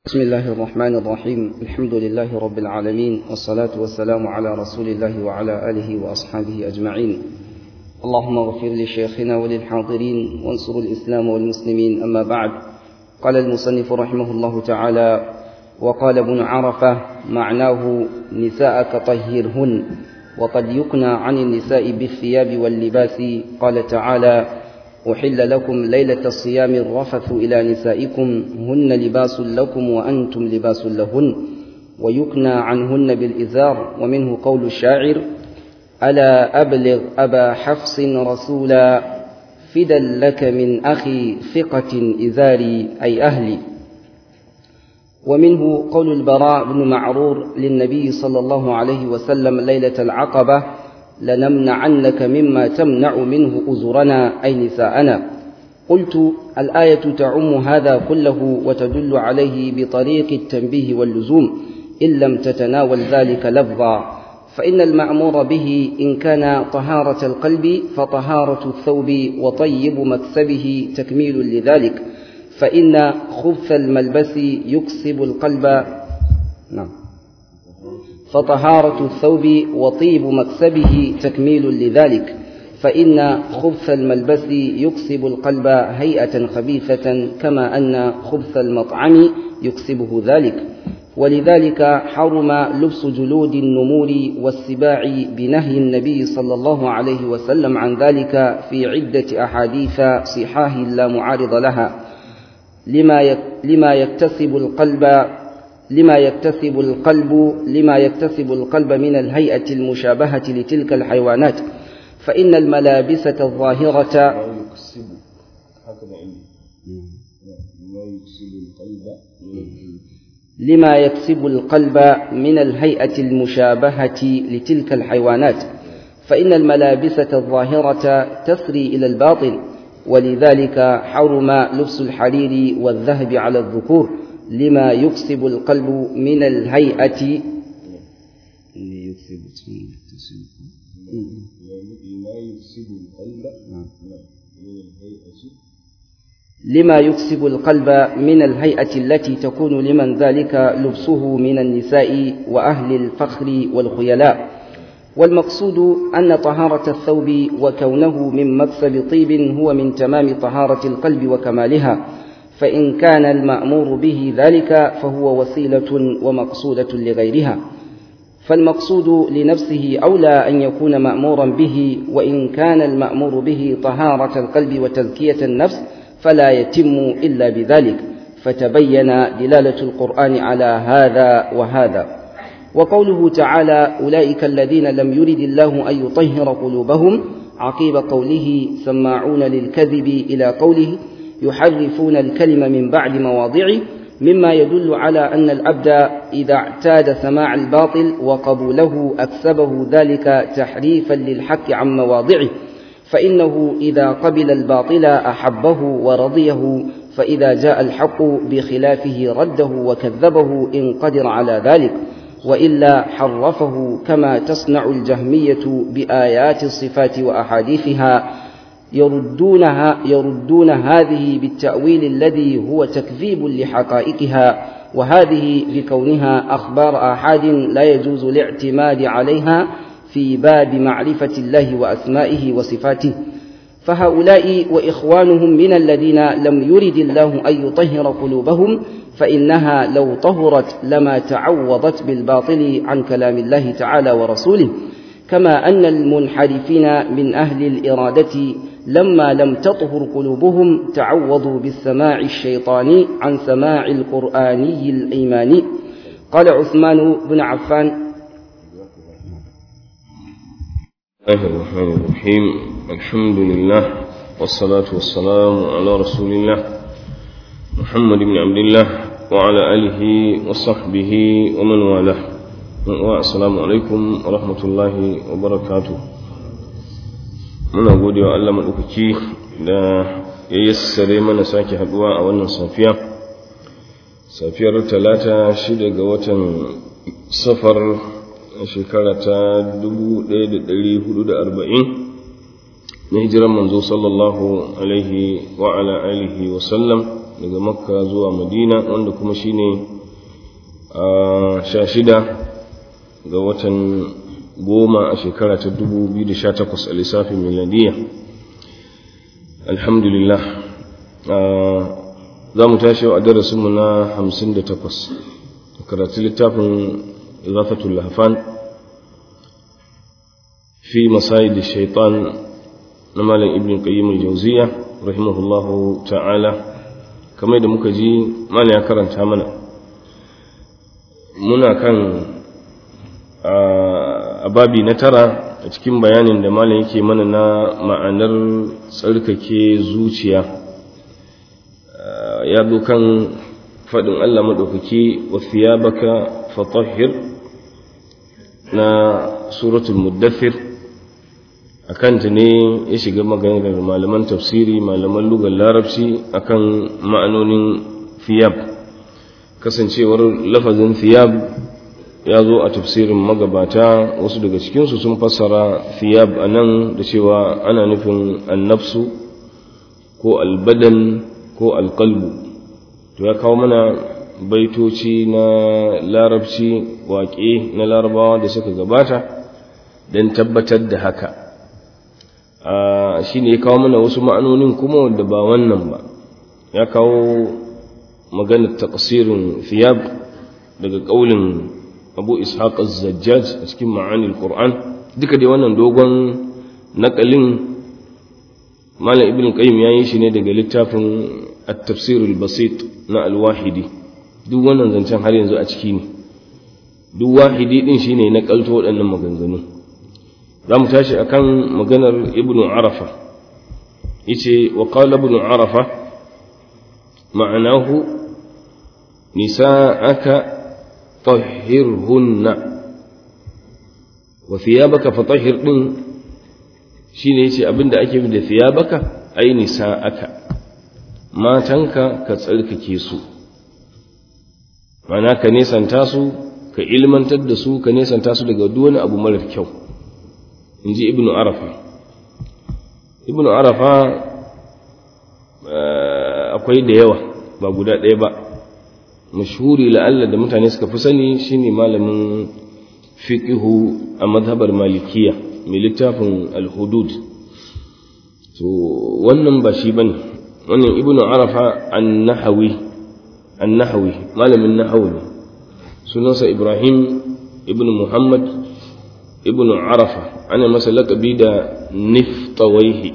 بسم الله الرحمن الرحيم. الحمد لله رب العالمين، والصلاة والسلام على رسول الله وعلى آله وأصحابه أجمعين. اللهم اغفر لشيخنا وللحاضرين وانصر الإسلام والمسلمين. أما بعد، قال المصنف رحمه الله تعالى: وقال ابن عرفة معناه نساءك طهرهن، وقد يكنى عن النساء بالثياب واللباس. قال تعالى: أحل لكم ليلة الصيام الرفث إلى نسائكم هن لباس لكم وأنتم لباس لهن، ويكنى عنهن بالإزار. ومنه قول الشاعر: ألا أبلغ أبا حفص رسولا فدا لك من أخي ثقة إزاري أي أهلي. ومنه قول البراء بن معرور للنبي صلى الله عليه وسلم ليلة العقبة: لنمنعنك مما تمنع منه أزرنا أي نساءنا. قلت: الآية تعم هذا كله وتدل عليه بطريق التنبيه واللزوم إن لم تتناول ذلك لفظا، فإن المأمور به إن كان طهارة القلب فطهارة الثوب وطيب مكسبه تكميل لذلك، فإن خبث الملبس يكسب القلب. فطهارة الثوب وطيب مكسبه تكميل لذلك، فإن خبث الملبس يكسب القلب هيئة خبيثة، كما أن خبث المطعم يكسبه ذلك. ولذلك حرم لبس جلود النمور والسباع بنهي النبي صلى الله عليه وسلم عن ذلك في عدة أحاديث صحاح لا معارض لها، لما يكتسب القلب من الهيئة المشابهة لتلك الحيوانات. فإن الملابسة الظاهرة لما يكسب القلب من الهيئة المشابهة لتلك الحيوانات، فإن الملابسة الظاهرة تسري إلى الباطن. ولذلك حرم لبس الحرير والذهب على الذكور لما يكسب القلب من الهيئة لما يكسب القلب من الهيئة التي تكون لمن ذلك لبسه من النساء وأهل الفخر والخيلاء. والمقصود أن طهارة الثوب وكونه من مكسب طيب هو من تمام طهارة القلب وكمالها، فإن كان المأمور به ذلك فهو وسيلة ومقصودة لغيرها، فالمقصود لنفسه أولى أن يكون مأمورا به. وإن كان المأمور به طهارة القلب وتزكية النفس فلا يتم إلا بذلك، فتبين دلالة القرآن على هذا وهذا. وقوله تعالى: أولئك الذين لم يرد الله أن يطهر قلوبهم، عقيب قوله: سماعون للكذب إلى قوله: يحرفون الكلم من بعد مواضعه، مما يدل على أن العبد إذا اعتاد سماع الباطل وقبوله أكسبه ذلك تحريفا للحق عن مواضعه، فإنه إذا قبل الباطل أحبه ورضيه، فإذا جاء الحق بخلافه رده وكذبه إن قدر على ذلك، وإلا حرفه كما تصنع الجهمية بآيات الصفات وأحاديثها، يردون هذه بالتأويل الذي هو تكذيب لحقائقها، وهذه بكونها أخبار آحاد لا يجوز الاعتماد عليها في باب معرفة الله وأسمائه وصفاته. فهؤلاء وإخوانهم من الذين لم يرد الله أن يطهر قلوبهم، فإنها لو طهرت لما تعوضت بالباطل عن كلام الله تعالى ورسوله، كما أن المنحرفين من أهل الإرادة لما لم تطهر قلوبهم تعوضوا بالسماع الشيطاني عن سماع القرآني الإيماني. قال عثمان بن عفان: الله الرحمن الرحيم، الحمد لله والصلاة والسلام على رسول الله محمد بن عبد الله وعلى آله وصحبه ومن والاه. Assalamu alaikum wa rahmatullahi wa barakatuh. Muna gode wa Allah maɗaukaki da ya yassare mana sake haɗuwa a wannan safiyar talata 6 ga watan safar shekara ta 1440 na hijiran manzo sallallahu alaihi wa ala alihi wa sallam, daga makka zuwa madina, wanda kuma shine 16 ga watan 10 a shekara ta 2018 a lissafin miladiyya. Alhamdulillah, za mu tashi a darasinmu na 58 karatu littafin Ighathatul Lahfan fi masayid shaitan na Malam Ibn Qayyim al-Jawziyya rahimahullahu ta'ala. Kamar da muka ji Malam ya karanta mana, muna kan a babi na 9 a cikin bayanin da Malam yake mana na ma'anar tsarkake zuciya. Ya zo kan faɗin Allah maɗaukaki wa thiyabaka fatahhir na suratul muddathir. Akan ta ne ya shiga maganar malaman tafsiri, malaman lugar larabci akan ma'anonin thiyab. Kasancewar lafazin thiyab ya zo a tafsirin magabata, wasu daga cikinsu sun fassara thiyab a nan da cewa ana nufin annafsu ko albadan ko alqalbu. To ya kawo mana baitoci na larabci, waƙe na larabawa da suka gabata don tabbatar da haka. Shi ne ya kawo mana wasu ma'anonin kuma wadda ba wannan ba. Ya kawo maganar taqsirin thiyab daga ƙaulin Abu Ishaq az-Zajjaj a cikin ma'anil Qur'an. Duka dai wannan dogon naƙalin Malam Ibn Qayyim ya yi shi ne daga littafin at-tafsir al-basit na al-Wahidi. Duk wannan zancen har yanzu a ciki ne. Duk Wahidi din shine na kalto waɗannan maganganu. Zamu tashi akan maganar Ibn Arafa. Yace wa qala Ibn Arafa ma'anahu nisa'aka tahhirhunna wa thiyabaka fatahhir din shine yace abinda ake bi da thiyabaka ai nisa'aka, matanka ka tsarkake su, mana ka nesanta su, ka ilmantar da su, ka nesanta su daga duk wani abu marar kyau. Inji Ibn Arafa. Ibn Arafa akwai da yawa, ba guda ɗaya ba. Mashhuri la'alla da mutane suka fi sani shine malamin fiqhu a mazhabar Malikiyya, mai littafin al-Hudud. To wannan ba shi bane. Wannan Ibn Arafa an-Nahawi malamin nahawi ne. Sunansa Ibrahim ibn Muhammad ibn Arafa, ana masa laƙabi da Niftawaihi.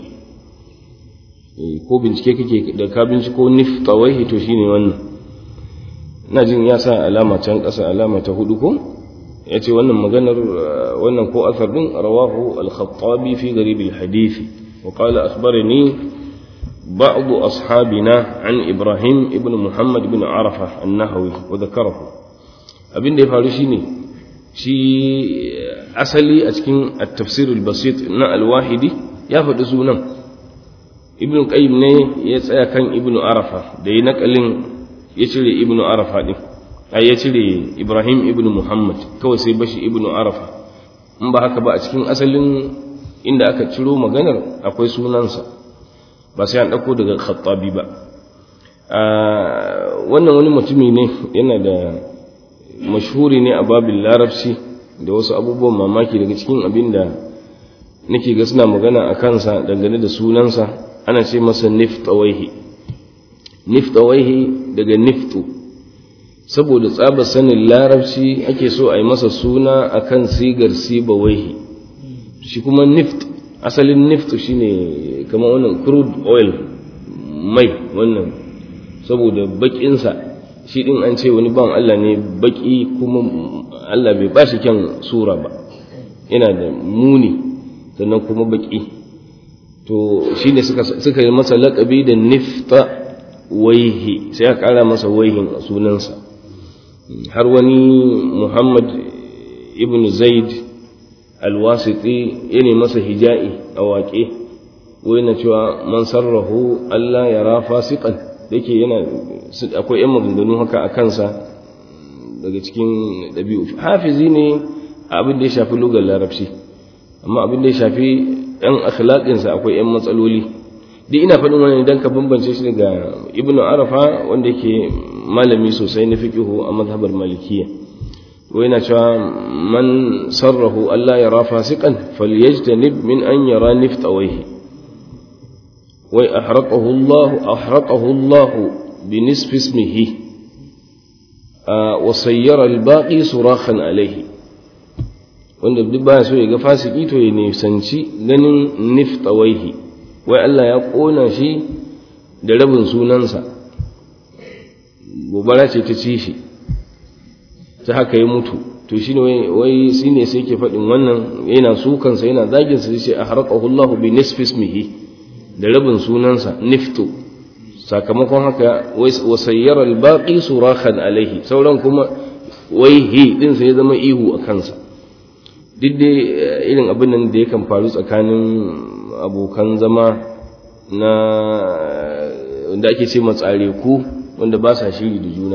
Ko bincike kake da ka binciko Niftawaihi to shine wannan. Ina jin ya sa alama can ƙasa, alama ta 4 ko yace wannan maganar wannan ko asar din rawahu al-Khattabi fi gharib al-hadith wa qala akhbarani بعض أصحابنا عن إبراهيم ابن محمد بن عرفة النهوي وذكره. أبين دي فارشيني شي أصلي أتكين التفسير البسيط نا الواحدي يافد سونا ابن القيم ني يسأل كان ابن عرفة دي نقلين يشري ابن عرفة دي أي يشري إبراهيم ابن محمد كوسي بشي ابن عرفة مباحك با أتكين أصلين إن أكا تشرو مغنر أكوي سونانسا ba sai an ɗauko daga Khattabi ba. Wannan wani mutumi ne, yana da mashhuri ne a babin larabci da wasu abubuwan mamaki. Daga cikin abin da nake ga suna magana a kansa dangane da sunansa, ana ce masa Niftawaihi. Niftawaihi daga niftu, saboda tsabar sanin larabci ake so a yi masa suna akan sigar sibawaihi. Shi kuma nift, asalin niftu shine kamar wannan crude oil, mai wannan, saboda bakinsa shi din an ce wani ban Allah ne baki, kuma Allah bai ba shi kyan sura ba, yana da muni sannan kuma baki. To shine suka yi masa laƙabi da Nifta Waihi, sai aka ƙara masa waihin a sunansa. Har wani Muhammad ibn Zaid al-Wasiti yana masa hija'i a waƙe, wani cewa man sarrahu Allah ya ra fasiqan, yake yana akwai ƴan maganganu haka a kansa daga cikin ɗabi'u. Hafizi ne a abin da ya shafi lugar larabci, amma abin da ya shafi ɗan akhlaqinsa akwai ƴan matsaloli. duk ina faɗin wannan idan ka bambance shi daga ibnu arafa wanda yake malami sosai na fiqhu a mazhabar malikiyya wai na cewa man sarrahu Allah ya rafa fasiqan falyajtanib min an yara niftawayhi wai ahraqahu Allah bi nisfi ismihi wa sayyara al-baqi surakhan alayhi wanda duk baya so ya ga fasiki to ya nisanci ganin niftawayhi wai Allah ya kona shi da rabin sunansa gobara ce ta ci shi ta haka ya mutu to shine wai shine sai yake faɗin wannan yana sukansa yana zagin sa sai ahraqahu Allah bi nisfi ismihi da rabin sunansa niftu sakamakon haka wa sayyara al-baqi surakhan alaihi sauran kuma wai hi din sai ya zama ihu a kansa duk dai irin abin nan da yakan faru tsakanin abokan zama na wanda ake ce matsare ku wanda ba sa shiri da juna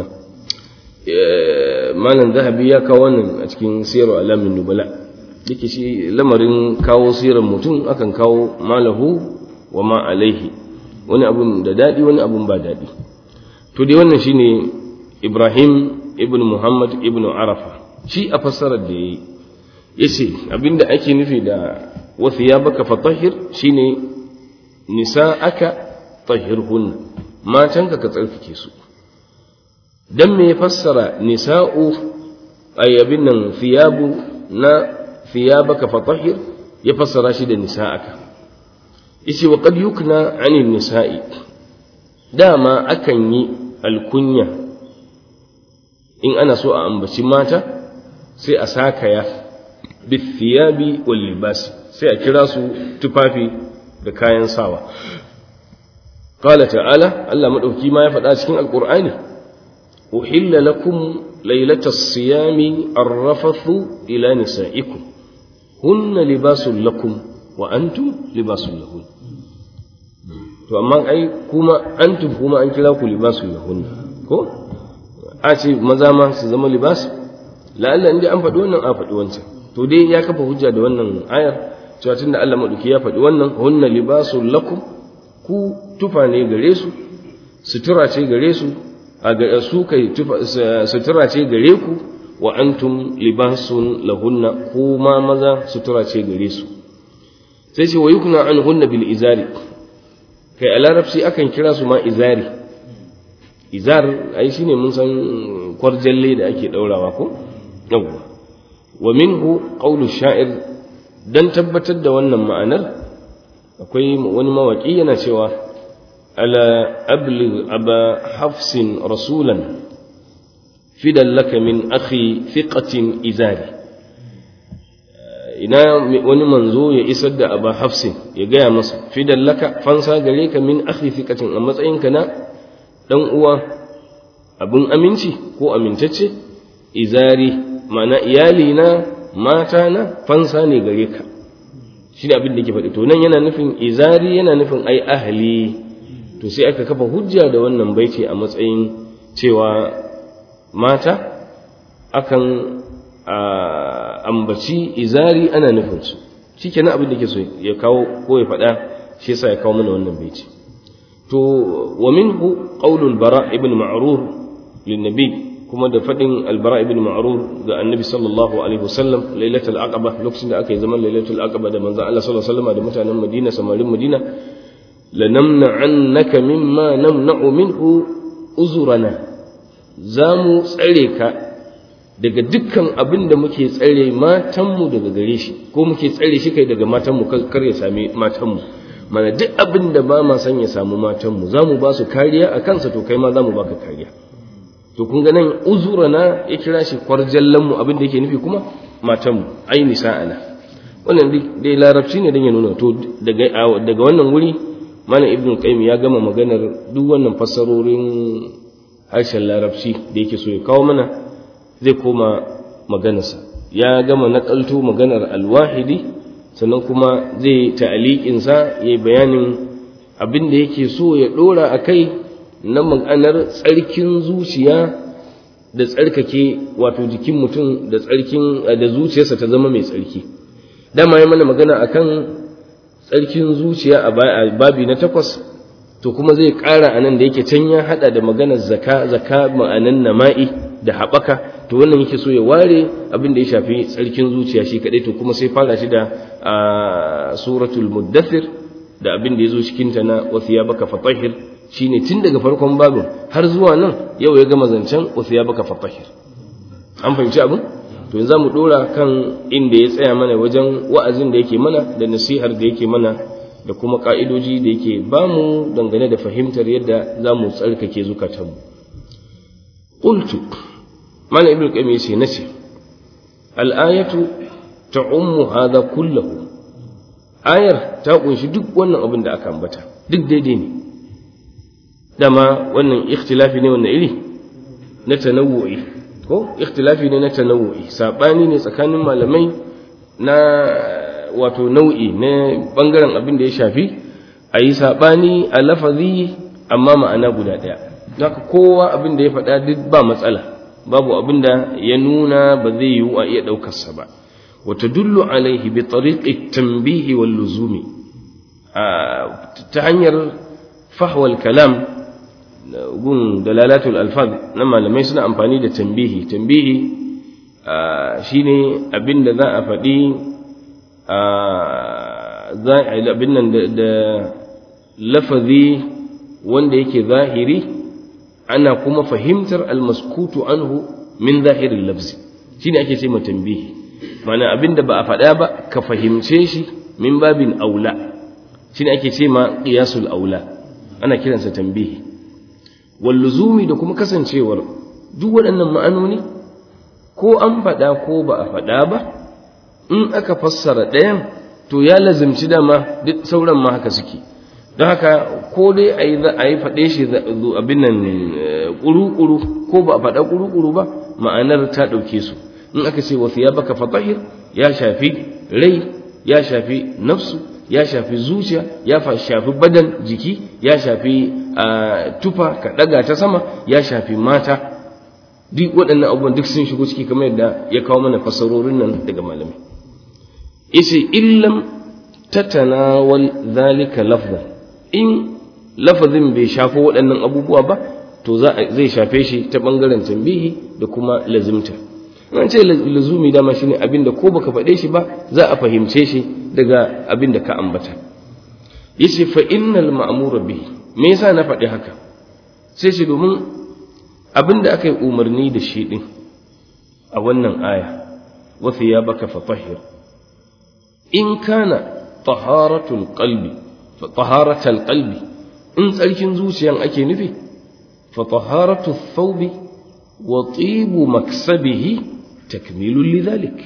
malam zahabi ya kawo wannan a cikin sirar alamin nubala yake shi lamarin kawo sirar mutum akan kawo malahu wa ma alaihi wani abun da dadi wani abun ba dadi to dai wannan shine Ibrahim ibn Muhammad ibn Arafa shi a fassarar da yayi yace abinda ake nufi da wa thiyabaka fatahhir shine nisa'aka tahhirhunna matanka ka tsarkake su dan me fassara nisa'u ayyabin nan thiyabu na thiyabaka fatahhir ya fassara shi da nisa'aka yace wa qad yukna 'anil nisa'i dama akan yi alkunya in ana so a ambaci mata sai a sakaya bithiyabi wal libas sai a kira su tufafi da kayan sawa qala ta'ala Allah madauki ma ya faɗa cikin alqur'ani uhilla lakum laylatas siyami arrafathu ila nisaikum hunna libasul lakum wa antum libasul lahun to amma ai kuma antum kuma an kira ku libasul lahun ko a ce maza ma su zama libas la'alla inda an faɗi wannan a faɗi wancan to dai ya kafa hujja da wannan ayar cewa tunda Allah madauki ya faɗi wannan hunna libasul lakum ku tufa ne gare su sutura ce gare su a ga su kai sutura ce gare ku wa antum libasun lahunna ku ma maza sutura ce gare su sai ce wa yukna anhunna bil izari kai a larabci akan kira su ma izari izar ai shine mun san kwarjalle da ake daurawa ko yawwa wa minhu qawlu sha'ir dan tabbatar da wannan ma'anar akwai wani mawaki yana cewa ala abligh aba hafsin rasulan fidan laka min akhi thiqatin izari ina wani manzo ya isar da aba hafsin ya gaya masa fidan laka fansa gare ka min akhi thiqatin a matsayinka na dan uwa abun aminci ko amintacce izari ma'ana iyali na mata na fansa ne gare ka shi ne abin da ke faɗi to nan yana nufin izari yana nufin ai ahli to sai aka kafa hujja da wannan baiti a matsayin cewa mata akan ambaci izari ana nufin su shikenan abin da ke so ya kawo ko ya faɗa shi yasa ya kawo mana wannan baiti to wa minhu qaulul bara ibn ma'rur lin nabi kuma da fadin albara ibn ma'rur ga annabi sallallahu alaihi wasallam lailatul aqaba lokacin da aka yi zaman lailatul aqaba da manzon Allah sallallahu alaihi wasallam da mutanen Madina samarin Madina lanamna annaka mimma namna'u minhu uzurana zamu tsare ka daga dukkan abin da muke tsare matanmu daga gare shi ko muke tsare shi kai daga matanmu kar ya same matanmu mana duk abin da ba ma san ya samu matanmu zamu ba su kariya a kansa to kai ma zamu baka kariya to kun ga nan uzurana ya kira shi kwarjallanmu abin da yake nufi kuma matanmu ai nisa'ana wannan dai larabci ne dan ya nuna to daga wannan wuri malam ibnu qayyim ya gama maganar duk wannan fassarorin harshen larabci da yake so ya kawo mana zai koma maganarsa ya gama nakalto maganar alwahidi sannan kuma zai ta'liqin sa yayi bayanin abin da yake so ya dora akai na maganar tsarkin zuciya da tsarkake wato jikin mutum da tsarkin da zuciyarsa ta zama mai tsarki dama yayi mana magana akan tsarkin zuciya a babi na 8 to kuma zai ƙara anan da yake can ya hada da maganar zaka ma'anan nama'i da haɓaka, to wannan yake so ya ware abin da ya shafi tsarkin zuciya shi kadai, to kuma sai fara shi da suratul muddathir da abin da yazo cikin ta na wathiyabaka fatahhir, shine tun daga farkon babin har zuwa nan yau ya gama zancen wathiyabaka fatahhir. An fahimci abin? To yanzu mu dora kan inda ya tsaya mana wajen wa'azin da yake mana da nasihar da yake mana da kuma ka'idoji da yake bamu dangane da fahimtar yadda zamu tsarkake zukatanmu. Qultu mana ibnu qayyim yace nace al-ayatu ta'ummu hadha kullahu, ayar ta kunshi duk wannan abin da aka ambata, duk daidai ne. Dama wannan ikhtilafi ne wannan iri na tanawu'i, ko ikhtilafi ne na tanawu'i, sabani ne tsakanin malamai na wato nau'i na bangaren abin da ya shafi ayi sabani a lafazi amma ma'ana guda daya. Haka kowa abin da ya faɗa duk ba matsala, babu abin da ya nuna ba zai yiwu a iya daukar sa ba. wa tadullu alaihi bi tariqi at-tanbih wal luzumi, ta hanyar fahwal kalam gun dalalatul alfaz na malamai suna amfani da tambihi shine abinda za a faɗi abin nan da lafazi wanda yake zahiri ana kuma fahimtar almaskutu anhu min zahirin lafzi, shine ake ce ma tambihi. Ma'ana abinda ba a faɗa ba ka fahimce shi min babin aula, shine ake ce ma qiyasul aula, ana kiransa tambihi. walluzumi da kuma kasancewar duk waɗannan ma'anoni ko an faɗa ko ba a faɗa ba, in aka fassara ɗayan to ya lazimci dama duk sauran ma haka suke. Don haka ko dai a yi faɗe shi abin nan ƙuru-ƙuru ko ba a faɗa ƙuru-ƙuru ba, ma'anar ta ɗauke su. In aka ce wasu ya baka fatahir, ya shafi rai, ya shafi nafsu, ya shafi zuciya, ya shafi badan jiki, ya shafi tufa ka daga ta sama, ya shafi mata. Duk waɗannan abubuwan duk sun shigo ciki kamar yadda ya kawo mana fasarorin nan daga malami. Yace illam tatanawal zalika lafzan, in lafazin bai shafi waɗannan abubuwa ba to zai shafe shi ta bangaren tambihi da kuma lazimta. An ce lazumi dama shine abinda ko baka faɗe shi ba za a fahimce shi daga abinda ka ambata. Yace fa innal ma'mura bihi, me yasa na faɗi haka? Sai shi domin abinda aka yi umarni da shi din a wannan aya, wa thiyabaka fatahhir, in kana taharatul qalbi fa taharatul qalbi, in tsarkin zuciyan ake nufi, fa taharatul thawbi wa tibu maksabihi takmilul lidhalik.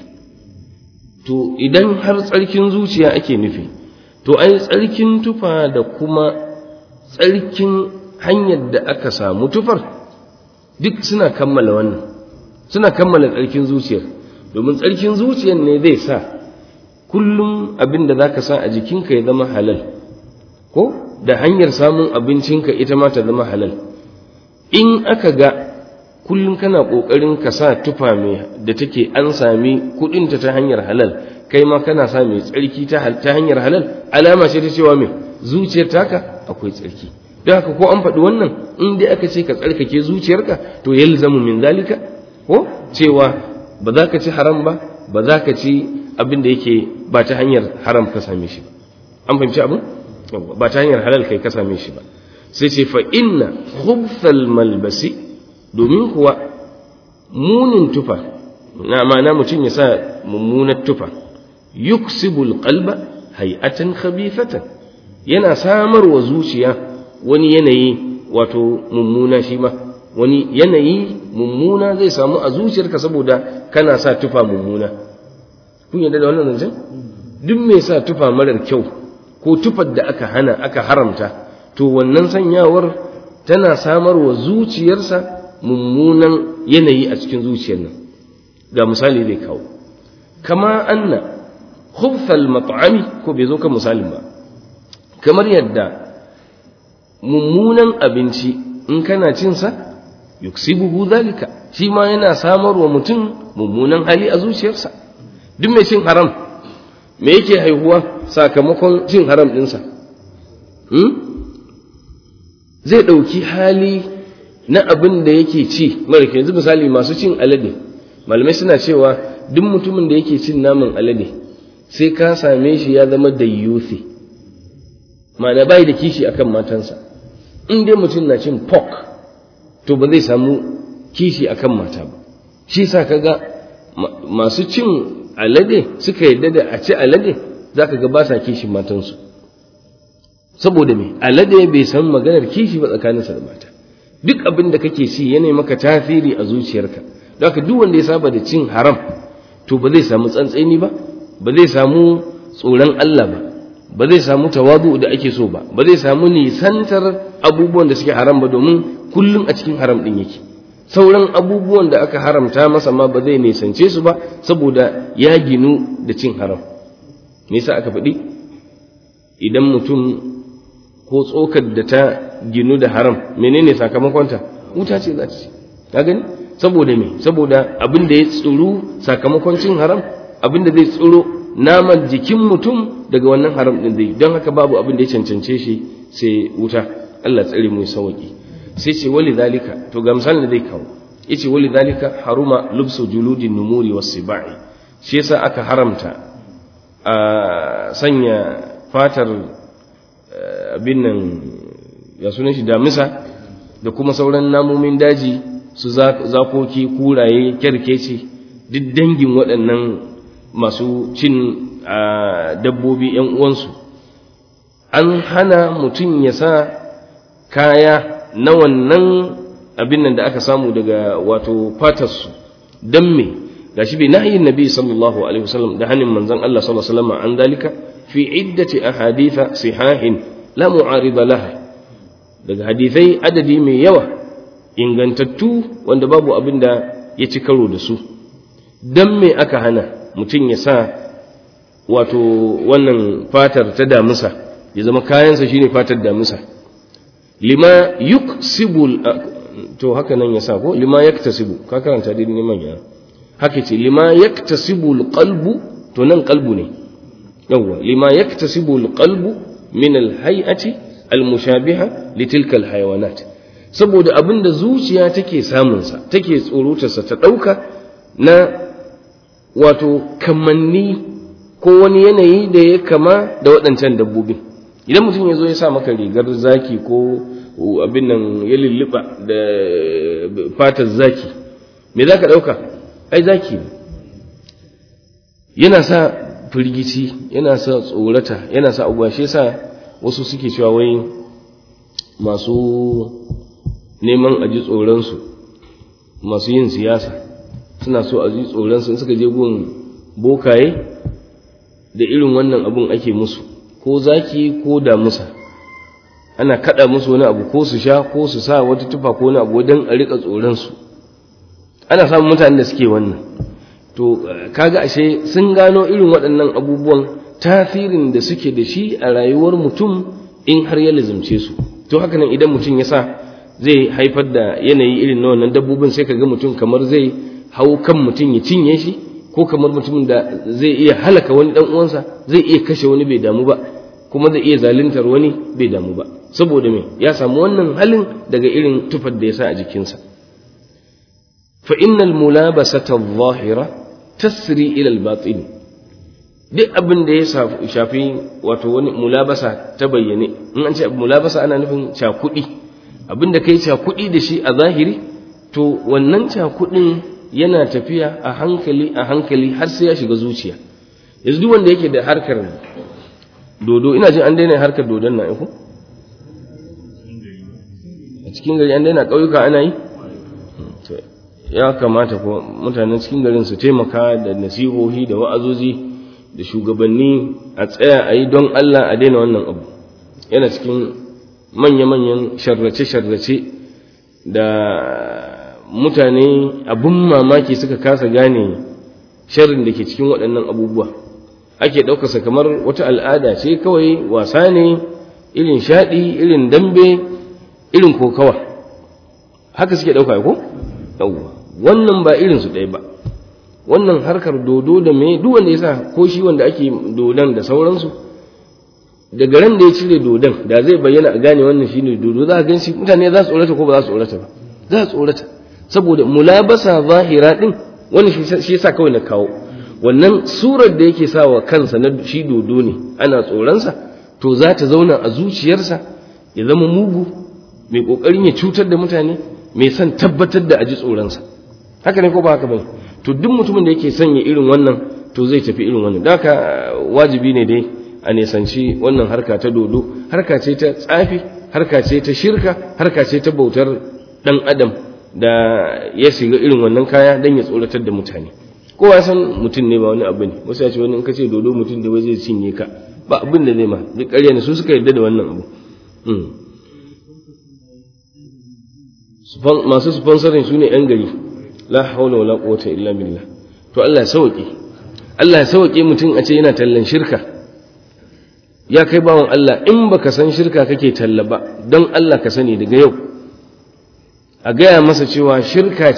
To idan har tsarkin zuciya ake nufi, to ai tsarkin tufa da kuma tsarkin hanyar da aka samu tufar duk suna kammala wannan, suna kammala tsarkin zuciyar. Domin tsarkin zuciyar ne zai sa kullum abin da zaka sa a jikinka ya zama halal, ko da hanyar samun abincinka ita ma ta zama halal. In aka ga kullum kana kokarin ka sa tufa mai da take an sami kudinta ta hanyar halal, kai ma kana sa mai tsarki ta hanyar halal, alama ce ta cewa mai zuciyar taka akwai tsarki. Don haka ko an faɗi wannan, in dai aka ce ka tsarkake zuciyarka to yalzamu min zalika, ko cewa ba za ka ci haram ba, ba za ka ci abin da yake ba ta hanyar haram ka same shi ba. An fahimci abin? Ba ta hanyar halal kai ka same shi ba. Sai ce fa inna khubthal malbasi, domin kuwa munin tufa, na ma'ana mutum ya sa mummunar tufa, yuksibul qalba hay'atan khabithatan, yana samarwa zuciya wani yanayi wato mummuna. Shi ma wani yanayi mummuna zai samu a zuciyarka saboda kana sa tufa mummuna. Kun yarda da wannan zancen? Duk mai sa tufa marar kyau ko tufar da aka hana aka haramta, to wannan sanyawar tana samarwa zuciyarsa mummunan yanayi a cikin zuciyar nan. Ga misali zai kawo, kama anna khubthal mat'ami, ko bai zo kan misalin ba, kamar yadda mummunan abinci in kana cin sa yuksibuhu zalika, shi ma yana samarwa mutum mummunan hali a zuciyarsa. Duk mai cin haram me yake haihuwa sakamakon cin haram ɗinsa? Zai ɗauki hali na abin da yake ci mara kyau. Yanzu misali masu cin alade, malamai suna cewa duk mutumin da yake cin naman alade sai ka same shi ya zama dayyuthi, ma'ana bai da kishi akan matansa. In dai mutum na cin pork to ba zai samu kishi akan mata ba. Shi sa kaga masu cin alade suka yadda da a ci alade, zaka ga ba sa kishin matansu. Saboda me? Alade bai san maganar kishi ba tsakaninsa da mata. Duk abin da kake ci yana maka tasiri a zuciyarka. Don haka duk wanda ya saba da cin haram to ba zai samu tsantseni ba, ba zai samu tsoron Allah ba, ba zai samu tawadu da ake so ba, ba zai samu nisantar abubuwan da suke haram ba, domin kullum a cikin haram din yake. Sauran abubuwan da aka haramta masa ma ba zai nisance su ba, saboda ya ginu da cin haram. Me yasa aka faɗi idan mutum ko tsokar da ta ginu da haram menene sakamakonta? Wuta ce za ta ci. Ka gani? Saboda me? Saboda abin da ya tsuru sakamakon cin haram, abin da zai tsuro naman jikin mutum daga wannan haram din zai. Don haka babu abin da ya cancance shi sai wuta. Allah tsare mu sauki. Sai ce wali zalika, to ga misalin da zai kawo, yace wali zalika haruma lubsu juludin numuri was sibai. Shi yasa aka haramta a sanya fatar abin nan ya sunan shi damisa da kuma sauran namomin daji, su zakoki, kuraye, kyarkeci, duk dangin waɗannan masu cin dabbobi ‘yan uwansu. An hana mutum ya sa kaya na wannan abin nan da aka samu daga wato fatarsu. Don me? Ga shi bai nahiyin Nabi sallallahu Alaihi wasallam da hannun manzan Allah sallallahu Alaihi wasallam an dalika fi iddati ahaditha sihahin la mu'arida laha, daga hadithai adadi mai yawa ingantattu wanda babu abin da ya ci karo da su. Dan me aka hana mutum ya sa wato wannan fatar ta damusa, ya zama kayansa shine fatar damusa? Lima yuksibu, to haka nan ya sa ko lima yaktasibu, ka karanta dai neman ya haka ce lima yaktasibu alqalbu, to nan qalbu ne yawa, lima yaktasibu alqalbu min alhay'ati almushabiha litilka alhayawanat, saboda abinda zuciya take samun sa, take tsorutarsa ta dauka na wato kamanni ko wani yanayi da ya kama da waɗancan dabbobin. Idan mutum ya zo ya sa maka rigar zaki ko abin nan ya lulluɓa da fatar zaki, me za ka ɗauka? Ai zaki ne. Yana sa firgici, yana sa tsorata, yana sa abuwa. Shi yasa wasu suke cewa wai masu neman aji tsoronsu, masu yin siyasa suna so aji tsoronsu, in suka je gun bokaye da irin wannan abun ake musu, ko zaki ko damusa, ana kada musu wani abu ko su sha ko su sa wata tufa ko wani abu don a rika tsoronsu. Ana samun mutanen da suke wannan. To kaga ashe sun gano irin waɗannan abubuwan, tasirin da suke da shi a rayuwar mutum in har ya lazimce su. To haka nan idan mutum ya sa zai haifar da yanayi irin na wannan dabbobin, sai kaga mutum kamar zai hau kan mutum ya cinye shi, ko kamar mutumin da zai iya halaka wani dan uwansa, zai iya kashe wani bai damu ba, kuma zai iya zaluntar wani bai damu ba. Saboda me? Ya samu wannan halin daga irin tufar da ya sa a jikinsa. Fa innal mulabasata adh-dhahira tasri ila al-batin. Duk abin da ya shafi wato wani mulabasa ta bayyane, in an ce mulabasa ana nufin cakudi, abin da kai cakudi da shi a zahiri, to wannan cakudin yana tafiya a hankali har sai ya shiga zuciya. Yanzu duk wanda yake da harkar dodo, ina jin an daina harkar dodon nan ko a cikin gari an daina, ƙauyuka ana yi. Ya kamata ko mutanen cikin garin su taimaka da nasihohi da wa'azozi da shugabanni, a tsaya a yi don Allah, a daina wannan abu. Yana cikin manya-manyan sharrace-sharrace da mutane abun mamaki suka kasa gane sharrin da ke cikin waɗannan abubuwa. Ake ɗaukarsa kamar wata al'ada ce kawai, wasa ne, irin shaɗi, irin dambe, irin kokawa. Haka suke ɗauka ko? Yawwa. Wannan ba irinsu ɗaya ba. wannan harkar dodo da me duk wanda yasa ko shi wanda ake dodon da sauransu daga ran da ya cire dodon da zai bayyana a gane wannan shine dodo za a gan shi mutane za su tsorata ko ba za su tsorata ba za su tsorata saboda mulabasa zahira din wani shi yasa kawai na kawo wannan surar da yake sawa kansa na shi dodo ne ana tsoronsa to za ta zauna a zuciyarsa ya zama mugu mai kokarin ya cutar da mutane mai son tabbatar da aji tsoronsa haka ne ko ba haka bane to duk mutumin da yake sanya irin wannan to zai tafi irin wannan da haka wajibi ne dai a nisanci wannan harka ta dodo harka ce ta tsafi harka ce ta shirka harka ce ta bautar dan adam da ya shiga irin wannan kaya dan ya tsoratar da mutane kowa ya san mutum ne ba wani abu ne wasu ya ce wani in ka ce dodo mutum da wai zai cinye ka ba abin da zai ma duk ƙarya ne su suka yarda da wannan abu masu sponsorin su ne yan gari la haula wala quwwata illa billah to Allah ya sauke mutum a ce yana tallan shirka ya kai bawon Allah in baka san shirka kake talla ba don Allah ka sani daga yau a gaya masa cewa shirka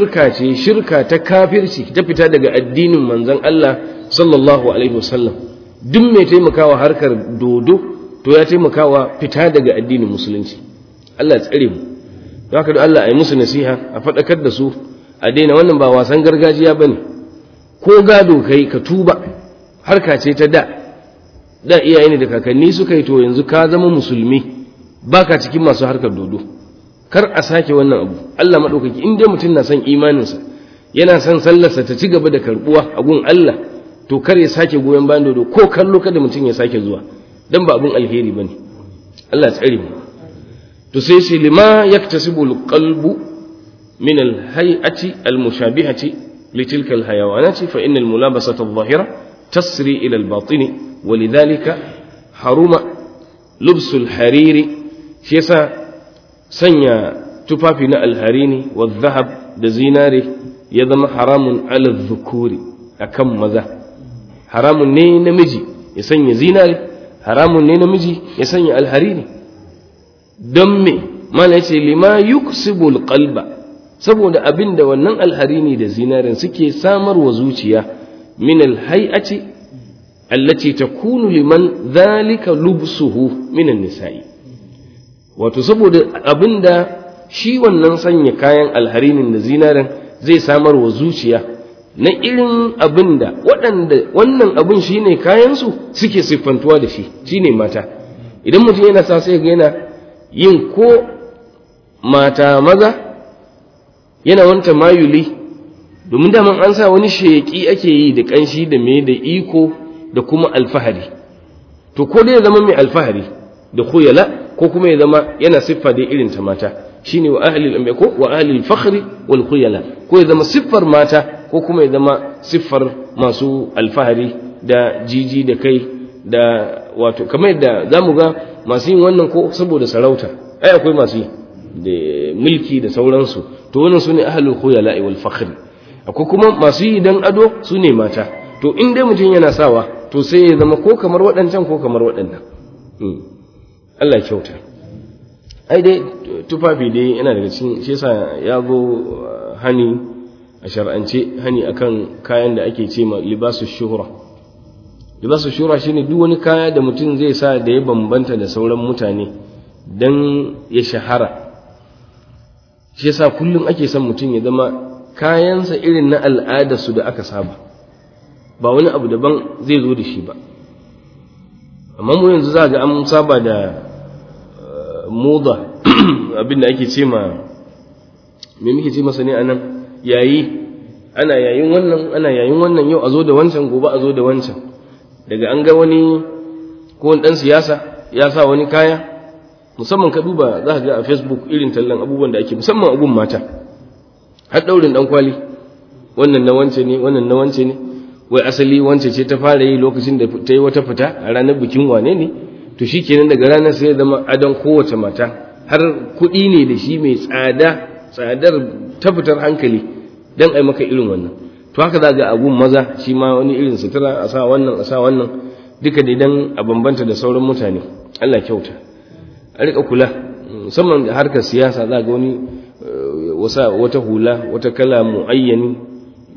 ta kafirci ta fita daga addinin manzon Allah sallallahu alaihi wasallam duk mai taimakawa harkar dodo to ya taimakawa fita daga addinin musulunci Allah ya tsare mu don haka da Allah ya yi musu nasiha a faɗakar da su a daina wannan ba wasan gargajiya bane ko gado kai ka tuba harka ce ta da iyaye ne da kakanni suka yi to yanzu ka zama musulmi baka cikin masu harkar dodo kar a sake wannan abu Allah madaukaki in dai mutum na son imaninsa yana son sallarsa ta ci gaba da karbuwa a gun Allah to kar ya sake goyon bayan dodo ko kallo kada mutum ya sake zuwa dan ba abun alheri bane Allah tsare mu to sai shi lima yaktasibu alqalbu min alhay'ati almushabihati litilka alhayawanati fa innal mulabasata adh-dhahira tasri ila albatini walidhalika haruma lubsu alhariri shi yasa sanya tufafi na alharini wa dhahab da zinare ya zama haramun ala dhukuri akan maza haramun ne namiji ya sanya zinare haramun ne namiji ya sanya alharini don me mana yace lima yuksibul qalba saboda abinda wannan alharini da zinarin suke samarwa zuciya min alhay'ati allati takunu liman dhalika lubsuhu min an-nisa'i wato saboda abinda shi wannan sanya kayan alharinin da zinarin zai samarwa zuciya na irin abinda waɗanda wannan abin shine kayan su suke siffantuwa da shi shine mata idan mutum yana sa sai ga yana yin ko mata maza yana wanta mayuli domin daman an sa wani sheki ake yi da kanshi da me da iko da kuma alfahari to ko dai ya zama mai alfahari da khuyala ko kuma ya zama yana siffa da irin ta mata shine wa ahli al-amko wa ahli al-fakhr wal khuyala ko ya zama siffar mata ko kuma ya zama siffar masu alfahari da jiji da kai da wato kamar yadda zamu ga masu yin wannan ko saboda sarauta ai akwai masu da mulki da sauransu to wannan sune ahlul khuyala wal fakhr akwai kuma masu yi dan ado sune mata to in dai mutum yana sawa to sai ya zama ko kamar waɗancan ko kamar waɗannan Allah kyauta ai dai tufafi dai yana daga cikin shi yasa ya zo hani a shar'ance hani akan kayan da ake ce ma libasu shuhra libasu shuhra shine duk wani kaya da mutum zai sa da ya bambanta da sauran mutane dan ya shahara shi yasa kullum ake son mutum ya zama kayansa irin na al'adarsu da aka saba ba wani abu daban zai zo da shi ba amma mu yanzu za ga an saba da moda abinda ake ce ma me muke ce masa ne anan yayi ana yayin wannan yau a zo da wancan gobe a zo da wancan daga an ga wani ko wani dan siyasa ya sa wani kaya musamman ka duba za ka ga a Facebook irin tallan abubuwan da ake musamman abun mata har daurin dan kwali wannan na wance ne wannan na wance ne wai asali wance ce ta fara yi lokacin da ta yi wata fita a ranar bikin wane ne to shikenan daga ranar sai ya zama adon kowace mata har kuɗi ne da shi mai tsadar ta fitar hankali dan ai maka irin wannan to haka za ga abun maza shi ma wani irin sutura a sa wannan duka da idan a bambanta da sauran mutane Allah kyauta a rika kula musamman da harkar siyasa za ga wani wata hula wata kala muayyani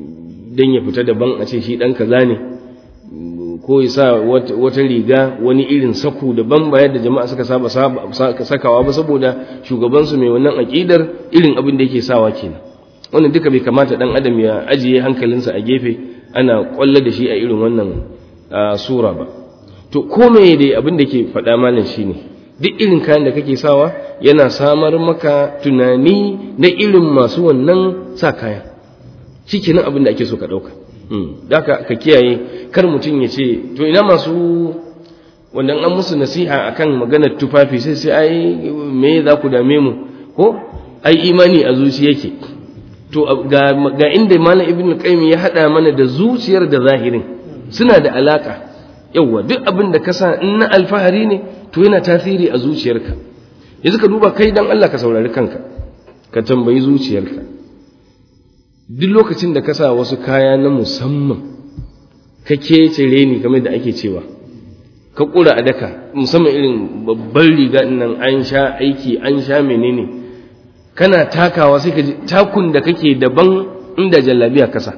dan ya fita daban a ce shi dan kaza ne, ko ya sa wata riga wani irin saku daban ba yadda jama'a suka sakawa ba saboda shugabansu mai wannan aƙidar irin abin da yake sawa kenan. Wannan duka bai kamata dan adam ya ajiye hankalinsa a gefe ana kwalla da shi a irin wannan sura ba. To komai dai abin da ke faɗa malam shine duk irin kayan da kake sawa yana samar maka tunani na irin masu wannan sa kaya, shikenan abin da ake so ka ɗauka. Daka ka kiyaye kar mutum ya ce to ina masu wanda an musu nasiha akan maganar tufafi sai ai me za ku dame mu, ko ai imani a zuci yake. To ga inda malam ibnu qayyim ya hada mana da zuciyar da zahirin suna da alaka. Yawa duk abin da ka sa in na alfahari ne to yana tasiri a zuciyarka. Yanzu ka duba kai dan Allah ka saurari kanka, ka tambayi zuciyarka. Duk lokacin da ka sa wasu kaya na musamman ka kecere ni kamar da ake cewa, ka kura a daka musamman irin babban riga nan an sha aiki an sha menene, kana takawa sai ka ji takun da kake daban inda jallabiya kasa.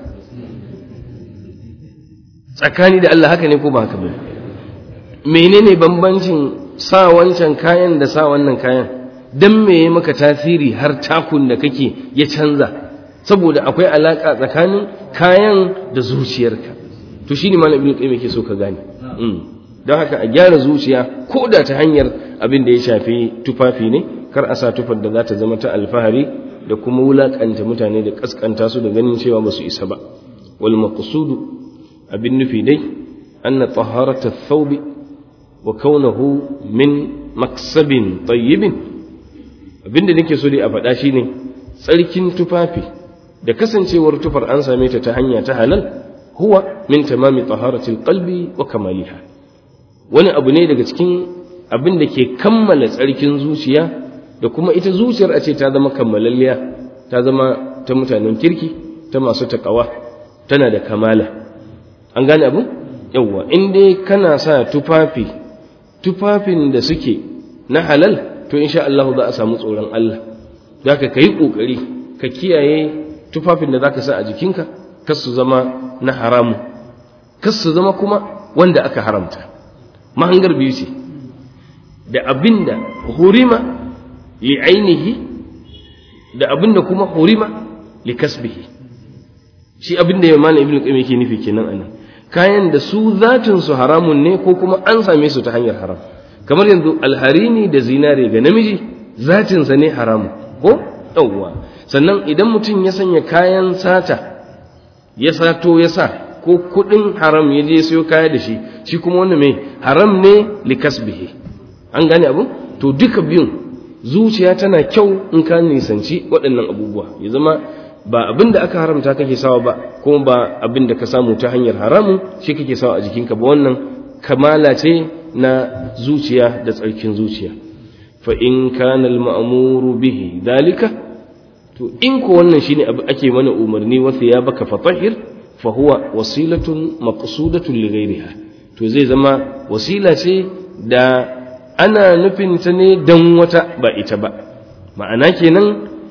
Tsakani da Allah haka ne ko ba haka ba? Menene bambancin sa wancan kayan da sa wannan kayan? Dan me maka tasiri har takun da kake ya canza? Saboda akwai alaka tsakanin kayan da zuciyarka. To shine malam ibnu qayyim yake so ka gane. Don haka a gyara zuciya ko da ta hanyar abin da ya shafi tufafi ne, kar a sa tufar da za ta zama ta alfahari da kuma wulakanta mutane da kaskanta su da ganin cewa ba su isa ba. Wal maqsudu abin nufi dai anna taharata ath-thawb wa kaunahu min maksabin tayyibin. Abinda nake so dai a faɗa shine tsarkin tufafi da kasancewar tufar an same ta ta hanya ta halal huwa min tamami taharatil qalbi wa kamaliha. Wani abu ne daga cikin abin da ke kammala tsarkin zuciya, da kuma ita zuciyar a ce ta zama kammalalliya, ta zama ta mutanen kirki, ta masu takawa, tana da kamala. An gane abu? Yawwa, in dai kana sa tufafin da suke na halal, to insha Allah za a samu tsoron Allah. Zaka kai kokari ka kiyaye tufafin da zaka sa a jikinka, kar su zama na haramu, kar su zama kuma wanda aka haramta. Mahangar biyu ce, da abinda hurima li ainihi da abinda kuma hurima li kasbihi. Shi abinda ya malam ibnu qayyim yake nufi kenan anan, kayan da su zatin su haramun ne ko kuma an same su ta hanyar haram. Kamar yanzu alharini da zinare ga namiji zatin sa ne haramu, ko yawwa. Sannan idan mutum ya sanya kayan sata, ya sato ya sa, ko kudin haram ya je sayo kaya da shi, shi kuma wannan mai haram ne li kasbihi. An gane abu? To duka biyun zuciya tana kyau in ka nisanci waɗannan abubuwa, ya zama ba abin da aka haramta kake sawa ba, kuma ba abin da ka samu ta hanyar haramun shi kake sawa a jikinka ba. Wannan kamala ce na zuciya da tsarkin zuciya. Fa in kana al-ma'muru bihi dalika, to in ko wannan shine abu ake mana umarni, wa thiyabaka fatahhir, fa huwa wasilatun maqsudatun li ghayriha. To zai zama wasila ce da ana nufin ta ne dan wata ba ita ba. Ma'ana kenan